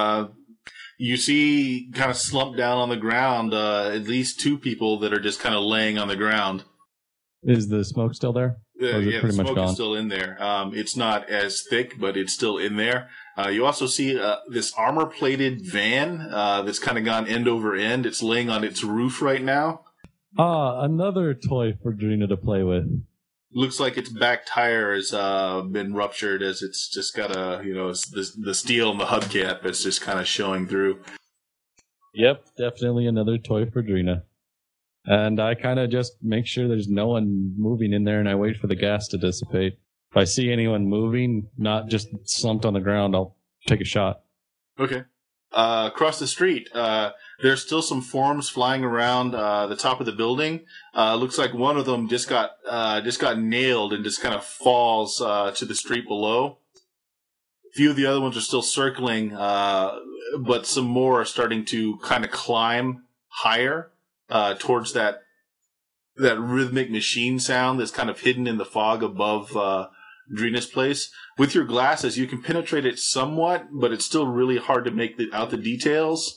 You see, kind of slumped down on the ground, at least two people that are just kind of laying on the ground. Is the smoke still there? Or is it Yeah, the pretty much smoke gone? is still in there. It's not as thick, but it's still in there. You also see this armor-plated van that's kind of gone end over end. It's laying on its roof right now. Another toy for Drina to play with. Looks like its back tire has been ruptured, as it's just got the steel in the hubcap. It's just kind of showing through. Yep, definitely another toy for Drina. And I kind of just make sure there's no one moving in there, and I wait for the gas to dissipate. If I see anyone moving, not just slumped on the ground, I'll take a shot. Okay. Across the street, there's still some forms flying around the top of the building. Looks like one of them just got nailed and just kind of falls to the street below. A few of the other ones are still circling, but some more are starting to kind of climb higher towards that rhythmic machine sound that's kind of hidden in the fog above Drina's place. With your glasses, you can penetrate it somewhat, but it's still really hard to make out the details.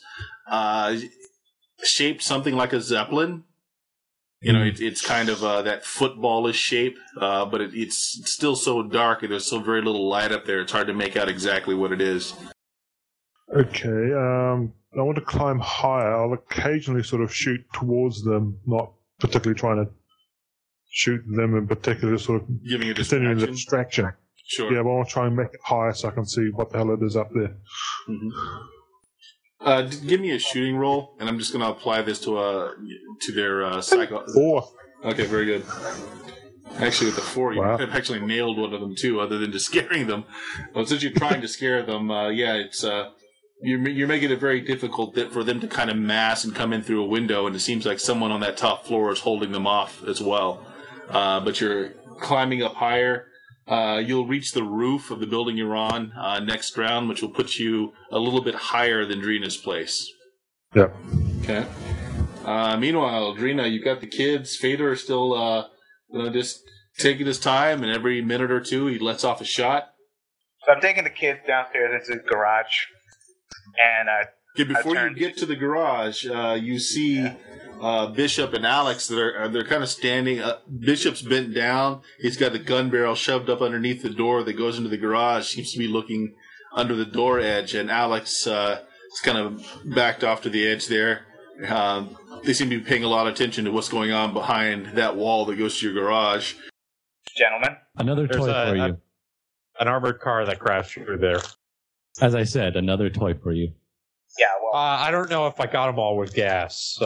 Shaped something like a zeppelin. You know, it's kind of that footballish shape, but it's still so dark and there's so very little light up there. It's hard to make out exactly what it is. Okay, I want to climb higher. I'll occasionally sort of shoot towards them, not particularly trying to shoot them in particular, sort of Giving a continuing the distraction. distraction. Sure. Yeah, but I want to try and make it higher so I can see what the hell it is up there. Give me a shooting roll, and I'm just going to apply this to their psycho. 4. Okay, very good. Actually, with the 4, you Wow. have actually nailed one of them too, other than just scaring them. Well, since you're trying to scare them, it's you're making it very difficult for them to kind of mass and come in through a window, and it seems like someone on that top floor is holding them off as well. But you're climbing up higher. You'll reach the roof of the building you're on next round, which will put you a little bit higher than Drina's place. Yep. Okay. Meanwhile, Drina, you've got the kids. Fader is still just taking his time, and every minute or two he lets off a shot. So I'm taking the kids downstairs into the garage, and Before you turned- get to the garage, you see Bishop and Alex. They're kind of standing. Bishop's bent down. He's got the gun barrel shoved up underneath the door that goes into the garage. Seems to be looking under the door edge, and Alex is kind of backed off to the edge there. They seem to be paying a lot of attention to what's going on behind that wall that goes to your garage. gentlemen, Another There's toy for you. An armored car that crashed through there. As I said, another toy for you. yeah, well, I don't know if I got them all with gas.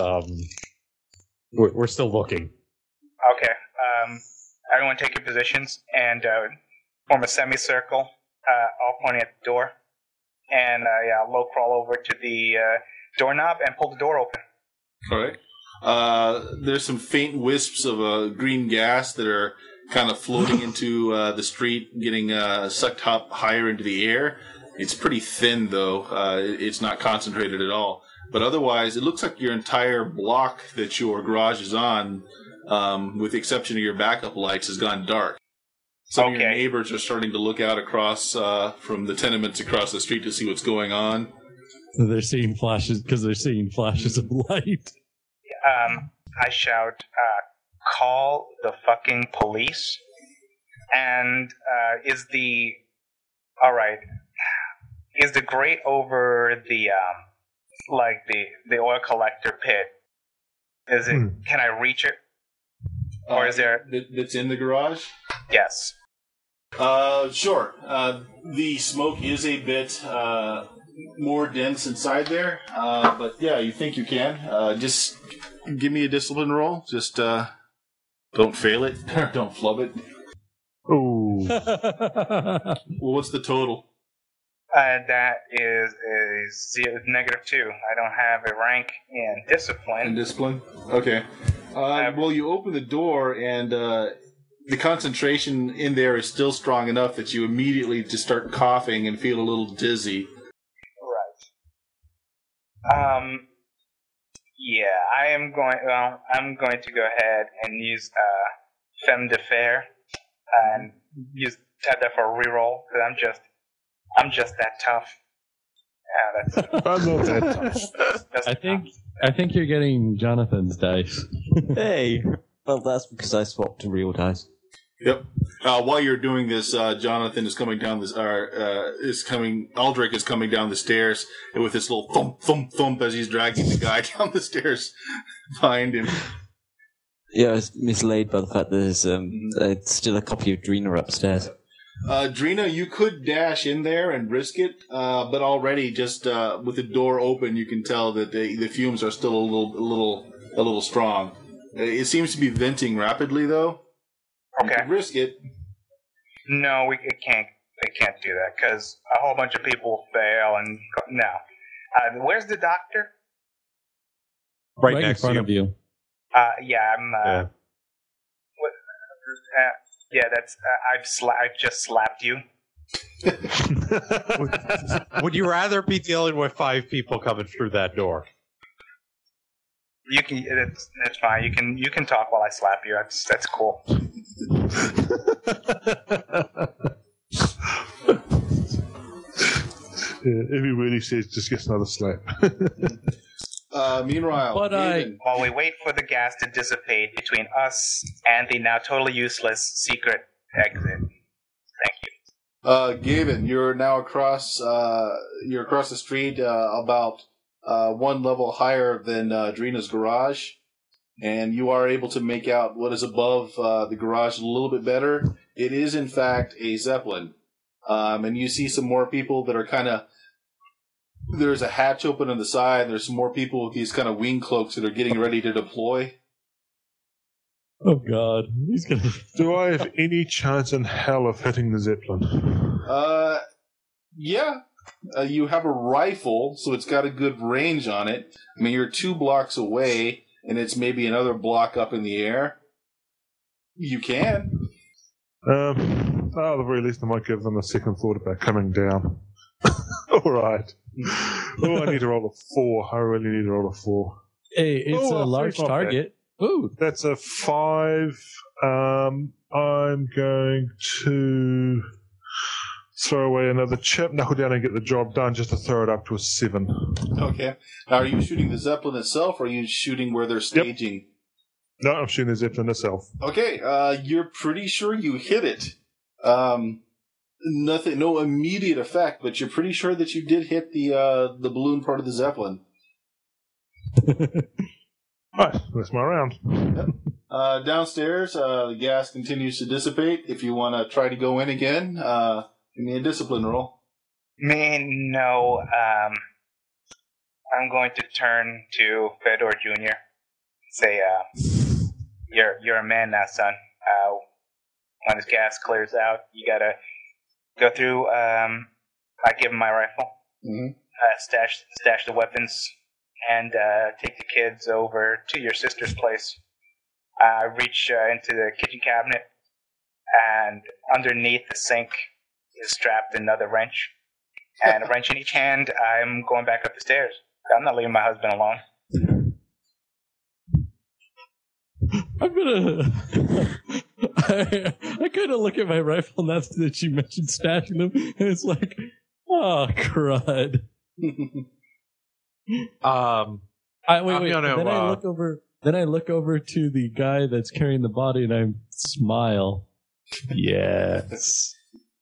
We're still looking. okay. Everyone take your positions and form a semicircle, all pointing at the door. And low crawl over to the doorknob and pull the door open. All right. There's some faint wisps of green gas that are kind of floating into the street, getting sucked up higher into the air. It's pretty thin, though. It's not concentrated at all. But otherwise, it looks like your entire block that your garage is on, with the exception of your backup lights, has gone dark. Some of your Okay. neighbors are starting to look out across from the tenements across the street to see what's going on. They're seeing flashes because they're seeing flashes of light. I shout, call the fucking police. And is the grate over the the oil collector pit? Is it? Can I reach it? Or is there? That's in the garage? Yes. Sure. The smoke is a bit more dense inside there, but yeah, you think you can. Just give me a discipline roll. Just don't fail it. Don't flub it. Oh. Well, what's the total? That is -2. I don't have a rank in discipline. In discipline? Okay. Well, you open the door, and the concentration in there is still strong enough that you immediately just start coughing and feel a little dizzy. Right. Yeah, I'm going to go ahead and use Femme de Fer and have that for a reroll because I'm just that tough. Yeah, that's. I'm not that tough. I think you're getting Jonathan's dice. Hey! Well, that's because I swapped to real dice. Yep. While you're doing this, Jonathan is coming down this. Aldrich is coming down the stairs with this little thump, thump, thump as he's dragging the guy down the stairs behind him. Yeah, I was mislaid by the fact that there's still a copy of Drina upstairs. Drina, you could dash in there and risk it, but already just with the door open, you can tell that the fumes are still a little strong. It seems to be venting rapidly, though. Okay. You could risk it. No, it can't. They can't do that because a whole bunch of people fail and no. Where's the doctor? Right in next front to of you. Yeah, I'm. That's. I've just slapped you. Would you rather be dealing with 5 people coming through that door? You can. It's fine. You can talk while I slap you. That's cool. Everybody says just gets another slap. Meanwhile, while we wait for the gas to dissipate between us and the now totally useless secret exit. Thank you. Gavin, you're now across. You're across the street, about one level higher than Drina's garage, and you are able to make out what is above the garage a little bit better. It is, in fact, a Zeppelin, and you see some more people that are kind of. There's a hatch open on the side. And there's some more people with these kind of wing cloaks that are getting ready to deploy. Oh God, he's gonna. Do I have any chance in hell of hitting the Zeppelin? Yeah. You have a rifle, so it's got a good range on it. I mean, you're 2 blocks away, and it's maybe another block up in the air. You can. At the very least, I might give them a second thought about coming down. All right. Oh, I need to roll a 4. I really need to roll a 4. Hey, it's a large target. Ooh, that's a 5. I'm going to throw away another chip, knuckle down and get the job done just to throw it up to a 7. Okay. Now, are you shooting the Zeppelin itself, or are you shooting where they're staging? Yep. No, I'm shooting the Zeppelin itself. Okay. You're pretty sure you hit it. Nothing, no immediate effect, but you're pretty sure that you did hit the balloon part of the Zeppelin. Right, that's my round. Yep. Downstairs, the gas continues to dissipate. If you want to try to go in again, give me a discipline roll. No. I'm going to turn to Fedor Jr. Say, you're a man now, son. When this gas clears out, you gotta go through. I give him my rifle. Mm-hmm. Stash the weapons, and take the kids over to your sister's place. Reach into the kitchen cabinet, and underneath the sink is strapped another wrench. And a wrench in each hand, I'm going back up the stairs. I'm not leaving my husband alone. I'm gonna. I kind of look at my rifle now that you mentioned stashing them, and it's like, oh, crud. Wait. I look over Then I look over to the guy that's carrying the body and I smile. Yes.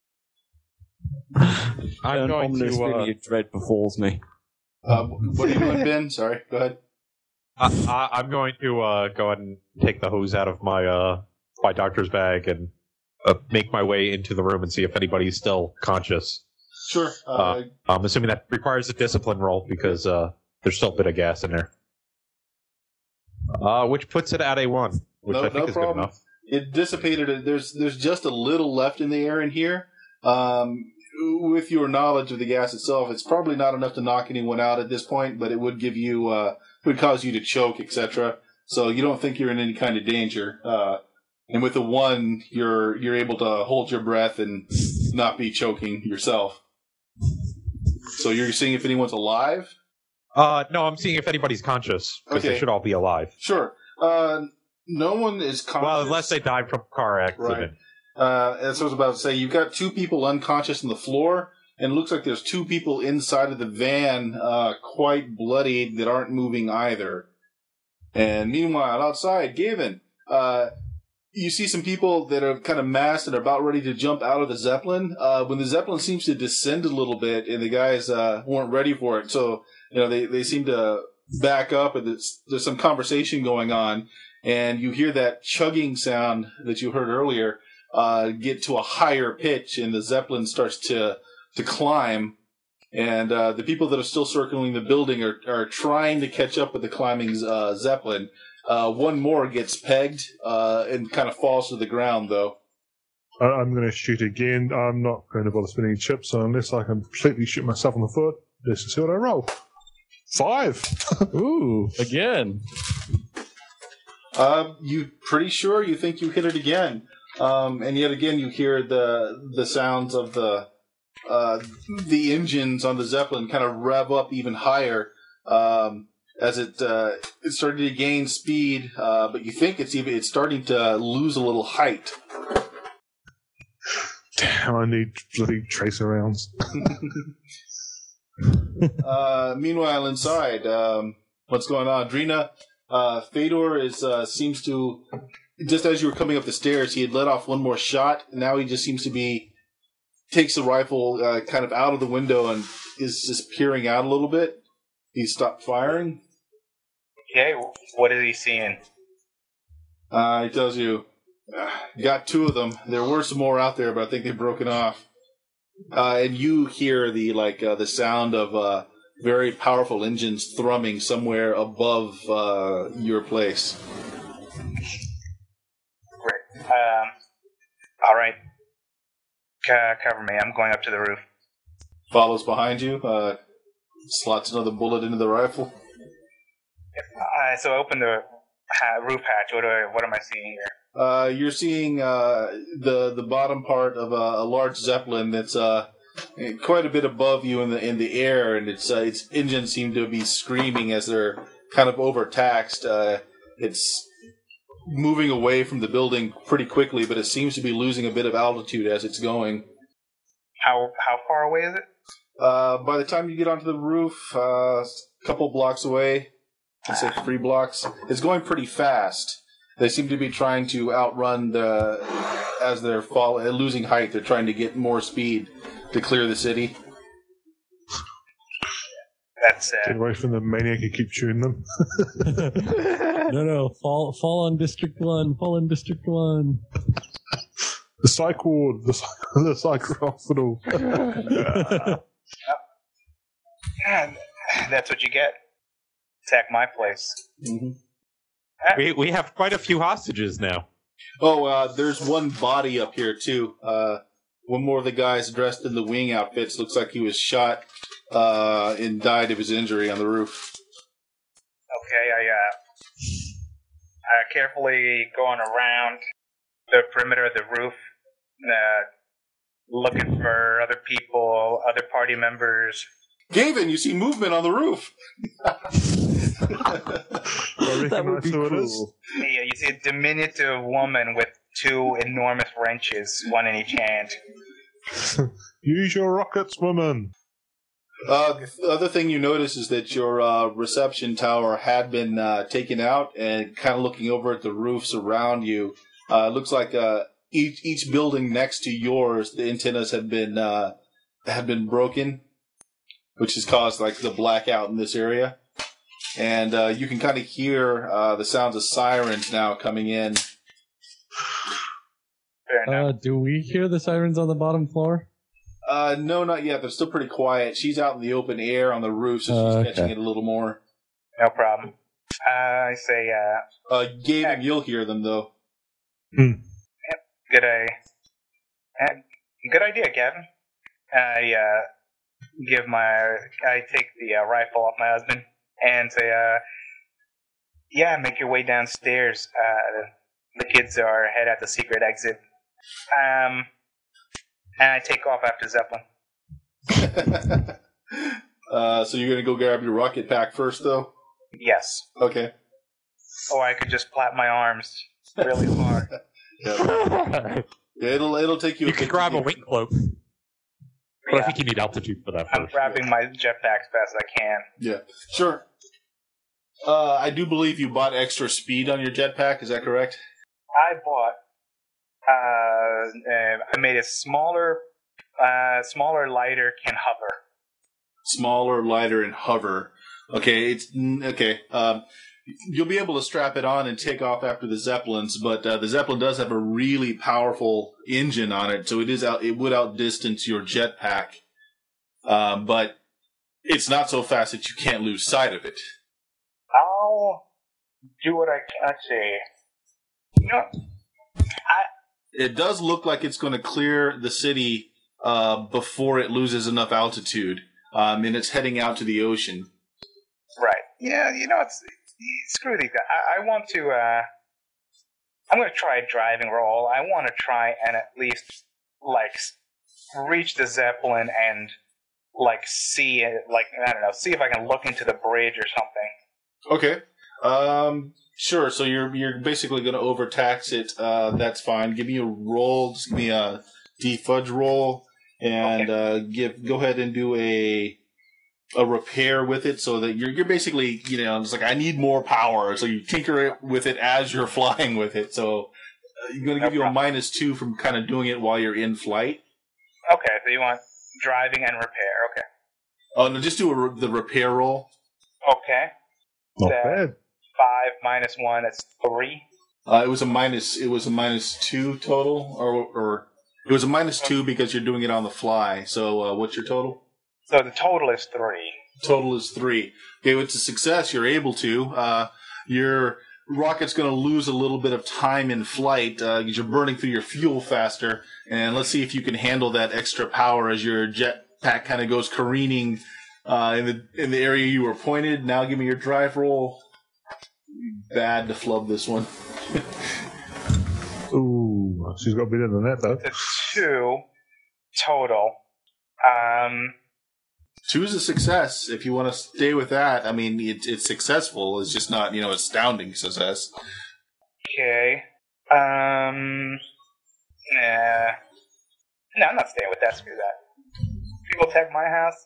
I'm An going ominous to. feeling of dread befalls me. What are you doing, Ben? Sorry, go ahead. I'm going to go ahead and take the hose out of my doctor's bag and make my way into the room and see if anybody's still conscious. Sure. I'm assuming that requires a discipline roll because there's still a bit of gas in there. Which puts it at a 1, which I think is problem. good enough. It dissipated. There's just a little left in the air in here. With your knowledge of the gas itself, it's probably not enough to knock anyone out at this point, but it would give you, would cause you to choke, etc. So you don't think you're in any kind of danger. And with the 1, you're able to hold your breath and not be choking yourself. So you're seeing if anyone's alive? No, I'm seeing if anybody's conscious because Okay. they should all be alive. Sure. No one is conscious. Well, unless they died from a car accident. Right. As I was about to say, you've got 2 people unconscious on the floor, and it looks like there's 2 people inside of the van, quite bloodied, that aren't moving either. And meanwhile, outside, Gavin, you see some people that are kind of massed and are about ready to jump out of the Zeppelin. When the Zeppelin seems to descend a little bit, and the guys weren't ready for it, so they seem to back up, and there's some conversation going on, and you hear that chugging sound that you heard earlier get to a higher pitch, and the Zeppelin starts to climb, and the people that are still circling the building are trying to catch up with the climbing Zeppelin. One more gets pegged and kind of falls to the ground, though. I'm going to shoot again. I'm not going to bother spinning chips, so unless I completely shoot myself on the foot, let's see what I roll. 5. Ooh, again. You pretty sure you think you hit it again. And yet again, you hear the sounds of the engines on the Zeppelin kind of rev up even higher as it started to gain speed. But you think it's starting to lose a little height. Damn, I need bloody tracer rounds. Meanwhile, inside, what's going on? Drina, Fedor seems to. Just as you were coming up the stairs, he had let off one more shot. Now he just seems to takes the rifle kind of out of the window and is just peering out a little bit. He stopped firing. Okay, what is he seeing? He tells you, got 2 of them. There were some more out there, but I think they've broken off. And you hear the sound of very powerful engines thrumming somewhere above your place. All right. Cover me. I'm going up to the roof. Follows behind you. Slots another bullet into the rifle. So open the roof hatch. What am I seeing here? You're seeing the bottom part of a large Zeppelin that's quite a bit above you in the air, and its engines seem to be screaming as they're kind of overtaxed. It's moving away from the building pretty quickly, but it seems to be losing a bit of altitude as it's going. How far away is it? By the time you get onto the roof, a couple blocks away, let's say 3 blocks, it's going pretty fast. They seem to be trying to outrun as they're losing height. They're trying to get more speed to clear the city. That's Get away from the maniac who keeps shooting them. No. Fall on District 1. Fall on District 1. The psych ward. The psych hospital. And that's what you get. Attack my place. Mm-hmm. We have quite a few hostages now. Oh, there's one body up here, too. One more of the guys dressed in the wing outfits looks like he was shot and died of his injury on the roof. Okay, I carefully going around the perimeter of the roof, looking for other people, other party members. Gavin, you see movement on the roof. That would be cool. Yeah, you see a diminutive woman with 2 enormous wrenches, one in each hand. Use your rockets, woman. The other thing you notice is that your reception tower had been taken out, and kind of looking over at the roofs around you, it looks like each building next to yours, the antennas had been broken, which has caused like the blackout in this area. And you can kind of hear the sounds of sirens now coming in. Fair enough. Do we hear the sirens on the bottom floor? No, not yet. They're still pretty quiet. She's out in the open air on the roof, so she's catching it a little more. No problem. I say, Gavin, you'll hear them, though. good idea, Gavin. I take the rifle off my husband and say, make your way downstairs. The kids are head at the secret exit. And I take off after Zeppelin. So you're going to go grab your rocket pack first, though? Yes. Okay. Or I could just clap my arms really hard. Yeah, it'll take you. You could grab a wing cloak. But I think you need altitude for that first. I'm grabbing my jetpack as fast as I can. Yeah, sure. I do believe you bought extra speed on your jetpack. Is that correct? I made it smaller, lighter, can hover. Smaller, lighter, and hover. Okay, okay. You'll be able to strap it on and take off after the Zeppelins, but the Zeppelin does have a really powerful engine on it, so it would outdistance your jetpack. But it's not so fast that you can't lose sight of it. I'll do what I can. Let's see. It does look like it's going to clear the city before it loses enough altitude, and it's heading out to the ocean. Right. Yeah, screw these guys. I want to, I'm going to try a driving roll. I want to try and at least, reach the Zeppelin and, see it, see if I can look into the bridge or something. Okay. Sure. So you're basically going to overtax it. That's fine. Give me a roll. Just give me a defudge roll, and go ahead and do a repair with it, so that you're basically, it's like I need more power. So you tinker it with it as you're flying with it. So you're going to give you a -2 from kind of doing it while you're in flight. Okay. So you want driving and repair. Okay. Oh no, just do the repair roll. Okay. Not bad. 5 minus 1, that's 3. It was a -2 total, or it was a -2 because you're doing it on the fly. So what's your total? So the total is 3. Total is 3. Okay, well, it's a success. You're able to. Your rocket's going to lose a little bit of time in flight because you're burning through your fuel faster. And let's see if you can handle that extra power as your jetpack kind of goes careening in the area you were pointed. Now give me your drive roll. Bad to flub this one. Ooh, she's got better than that, though. It's 2 total. 2 is a success. If you want to stay with that, I mean, it's successful. It's just not, astounding success. Okay. Nah. No, I'm not staying with that. Screw that. People attack my house.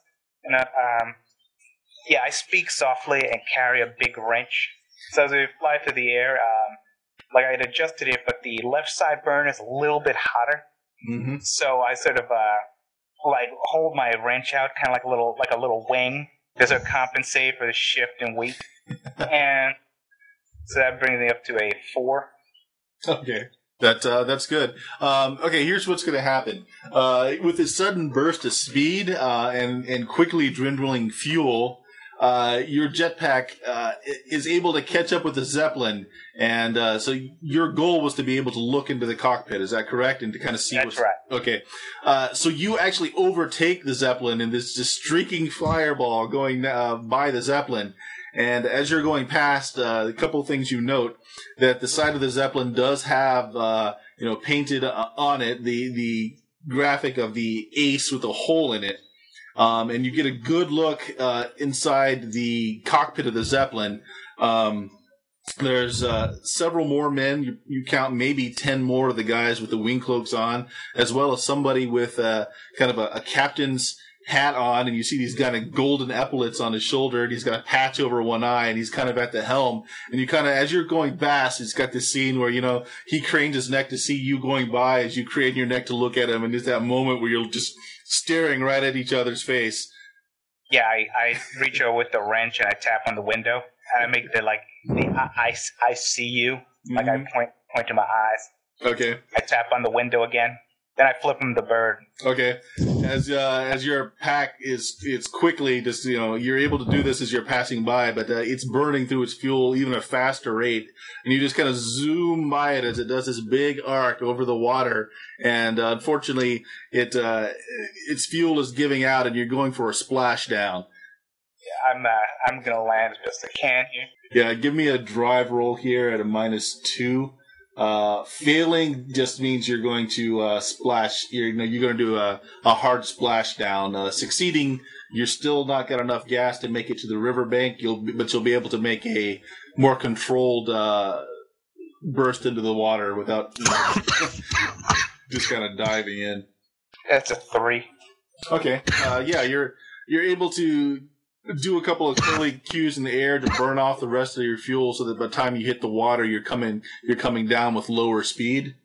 I speak softly and carry a big wrench. So as we fly through the air, I had adjusted it, but the left side burner is a little bit hotter. Mm-hmm. So I sort of hold my wrench out, kind of like a little wing, to sort of compensate for the shift in weight. And so that brings me up to a 4. Okay. That's good. Okay, here's what's going to happen. With this sudden burst of speed and quickly dwindling fuel, your jetpack is able to catch up with the Zeppelin, and so your goal was to be able to look into the cockpit. Is that correct? And to kind of see That's right. Okay. So you actually overtake the Zeppelin in this just streaking fireball going by the Zeppelin. And as you're going past, a couple of things you note, that the side of the Zeppelin does have, painted on it the graphic of the ace with a hole in it. And you get a good look inside the cockpit of the Zeppelin. There's several more men. You count maybe 10 more of the guys with the wing cloaks on, as well as somebody with kind of a captain's hat on, and you see these kind of golden epaulets on his shoulder, and he's got a patch over one eye, and he's kind of at the helm. And you kind of, as you're going past, it's got this scene where, he cranes his neck to see you going by as you crane your neck to look at him, and there's that moment where you're just staring right at each other's face. Yeah, I reach over with the wrench and I tap on the window. And I make the I see you. Like I point to my eyes. Okay. I tap on the window again. Then I flip him the bird. Okay. As your pack is quickly just you're able to do this as you're passing by, but it's burning through its fuel even at a faster rate, and you just kind of zoom by it as it does this big arc over the water, and unfortunately its fuel is giving out, and you're going for a splashdown. Yeah, I'm gonna land as best I can here. Yeah, give me a drive roll here at a -2. Failing just means you're going to splash. You're going to do a hard splashdown. Succeeding, you're still not got enough gas to make it to the riverbank. But you'll be able to make a more controlled burst into the water without just kind of diving in. That's a 3. Okay. Yeah, you're able to do a couple of curly cues in the air to burn off the rest of your fuel, so that by the time you hit the water, you're coming down with lower speed.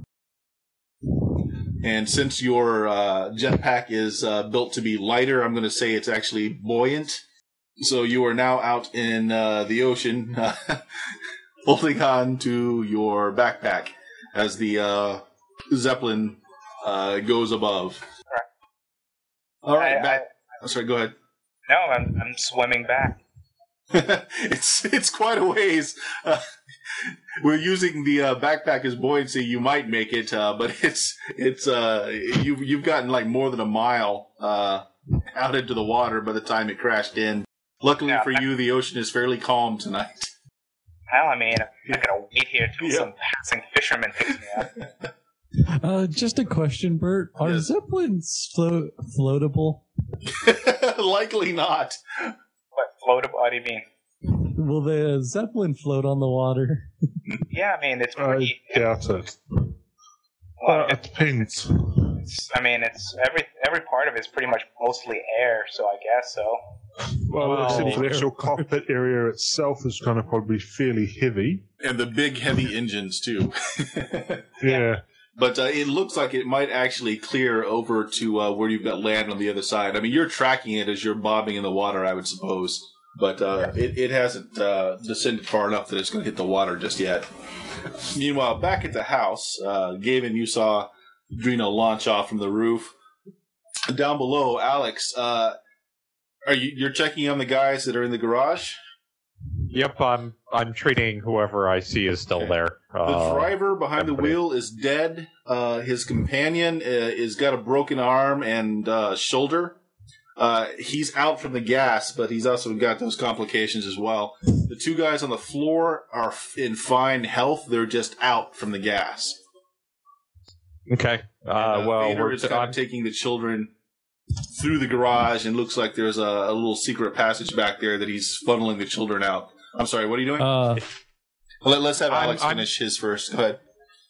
And since your jetpack is built to be lighter, I'm going to say it's actually buoyant. So you are now out in the ocean, holding on to your backpack as the Zeppelin goes above. All right. Sorry, go ahead. No, I'm swimming back. It's quite a ways. We're using the backpack as buoyancy. You might make it, but you've gotten like more than a mile out into the water by the time it crashed in. Luckily for you, the ocean is fairly calm tonight. Well, I mean, I'm not gonna wait here till some passing fisherman picks me up. Just a question, Bert. Are Zeppelins floatable? Likely not. What, floatable? What do you mean? Will the Zeppelin float on the water? Yeah, I mean, it's pretty... I doubt it. Well, it depends. I mean, it's every part of it is pretty much mostly air, so I guess so. Well, except for the actual cockpit area itself is going to probably be fairly heavy. And the big, heavy engines, too. Yeah. But it looks like it might actually clear over to where you've got land on the other side. I mean, you're tracking it as you're bobbing in the water, I would suppose. But it hasn't descended far enough that it's going to hit the water just yet. Meanwhile, back at the house, Gavin, you saw Drino launch off from the roof. Down below, Alex, you're checking on the guys that are in the garage? Yep, I'm treating whoever I see is still there. The driver behind the wheel is dead. His companion is got a broken arm and shoulder. He's out from the gas, but he's also got those complications as well. The two guys on the floor are in fine health. They're just out from the gas. Okay. Vader is kind of taking the children through the garage, and looks like there's a little secret passage back there that he's funneling the children out. I'm sorry, what are you doing? Let's have Alex finish his first. Go ahead.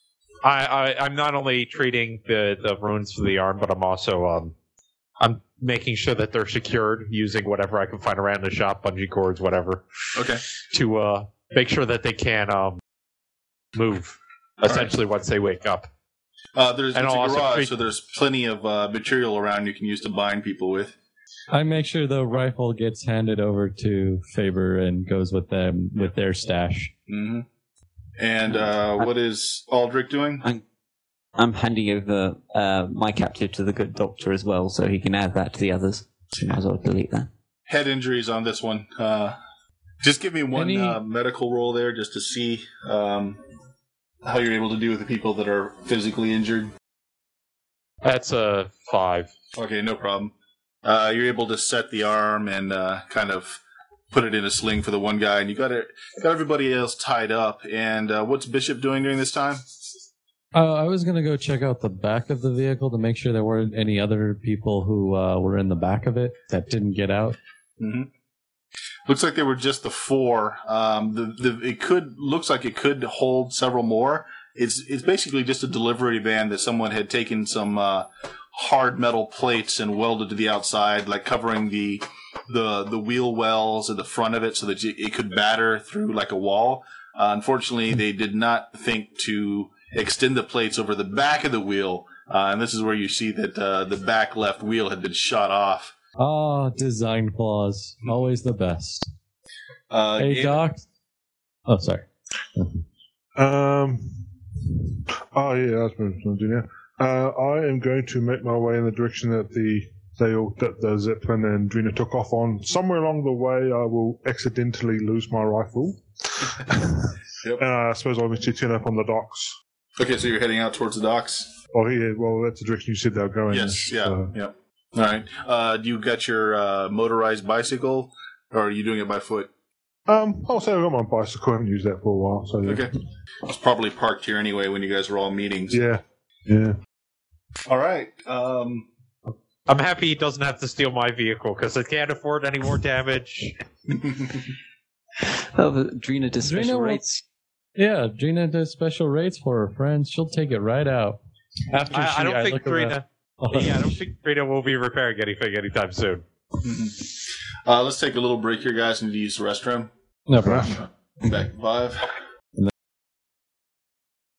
I'm not only treating the wounds for the arm, but I'm also I'm making sure that they're secured using whatever I can find around the shop, bungee cords, whatever. Okay. To make sure that they can move, essentially, once they wake up. It's a garage, so there's plenty of material around you can use to bind people with. I make sure the rifle gets handed over to Faber and goes with them with their stash. Mm-hmm. And what is Aldrich doing? I'm handing over my captive to the good doctor as well, so he can add that to the others. So might as well delete that. Head injuries on this one. Just give me one medical roll there, just to see how you're able to do with the people that are physically injured. That's a 5. Okay, no problem. You're able to set the arm and kind of put it in a sling for the one guy, and you got everybody else tied up. And what's Bishop doing during this time? I was going to go check out the back of the vehicle to make sure there weren't any other people who were in the back of it that didn't get out. Mm-hmm. Looks like they were just the 4. Looks like it could hold several more. It's basically just a delivery van that someone had taken some hard metal plates and welded to the outside, like covering the wheel wells at the front of it so that it could batter through like a wall. Unfortunately, they did not think to extend the plates over the back of the wheel, and this is where you see that the back left wheel had been shot off. Ah, design flaws. Always the best. Hey, Gabe? Doc. Oh, sorry. Oh yeah, that's what I'm doing now. I am going to make my way in the direction that the Zeppelin and Drina took off on. Somewhere along the way, I will accidentally lose my rifle. Yep. I suppose I'll eventually turn up on the docks. Okay, so you're heading out towards the docks? Oh yeah, well that's the direction you said they were going. Yes, yeah, so. yeah. All right. Do you got your motorized bicycle, or are you doing it by foot? I'll say I've got my bicycle. I haven't used that for a while. So yeah. Okay. It's probably parked here anyway when you guys were all meetings. Yeah. Yeah. All right. I'm happy he doesn't have to steal my vehicle because I can't afford any more damage. Drina does special rates. Yeah, Drina does special rates for her friends. She'll take it right out. After I don't think Drina. Oh. Yeah, I don't think Drina will be repairing anything anytime soon. Let's take a little break here, guys. I need to use the restroom. No problem. Back in 5.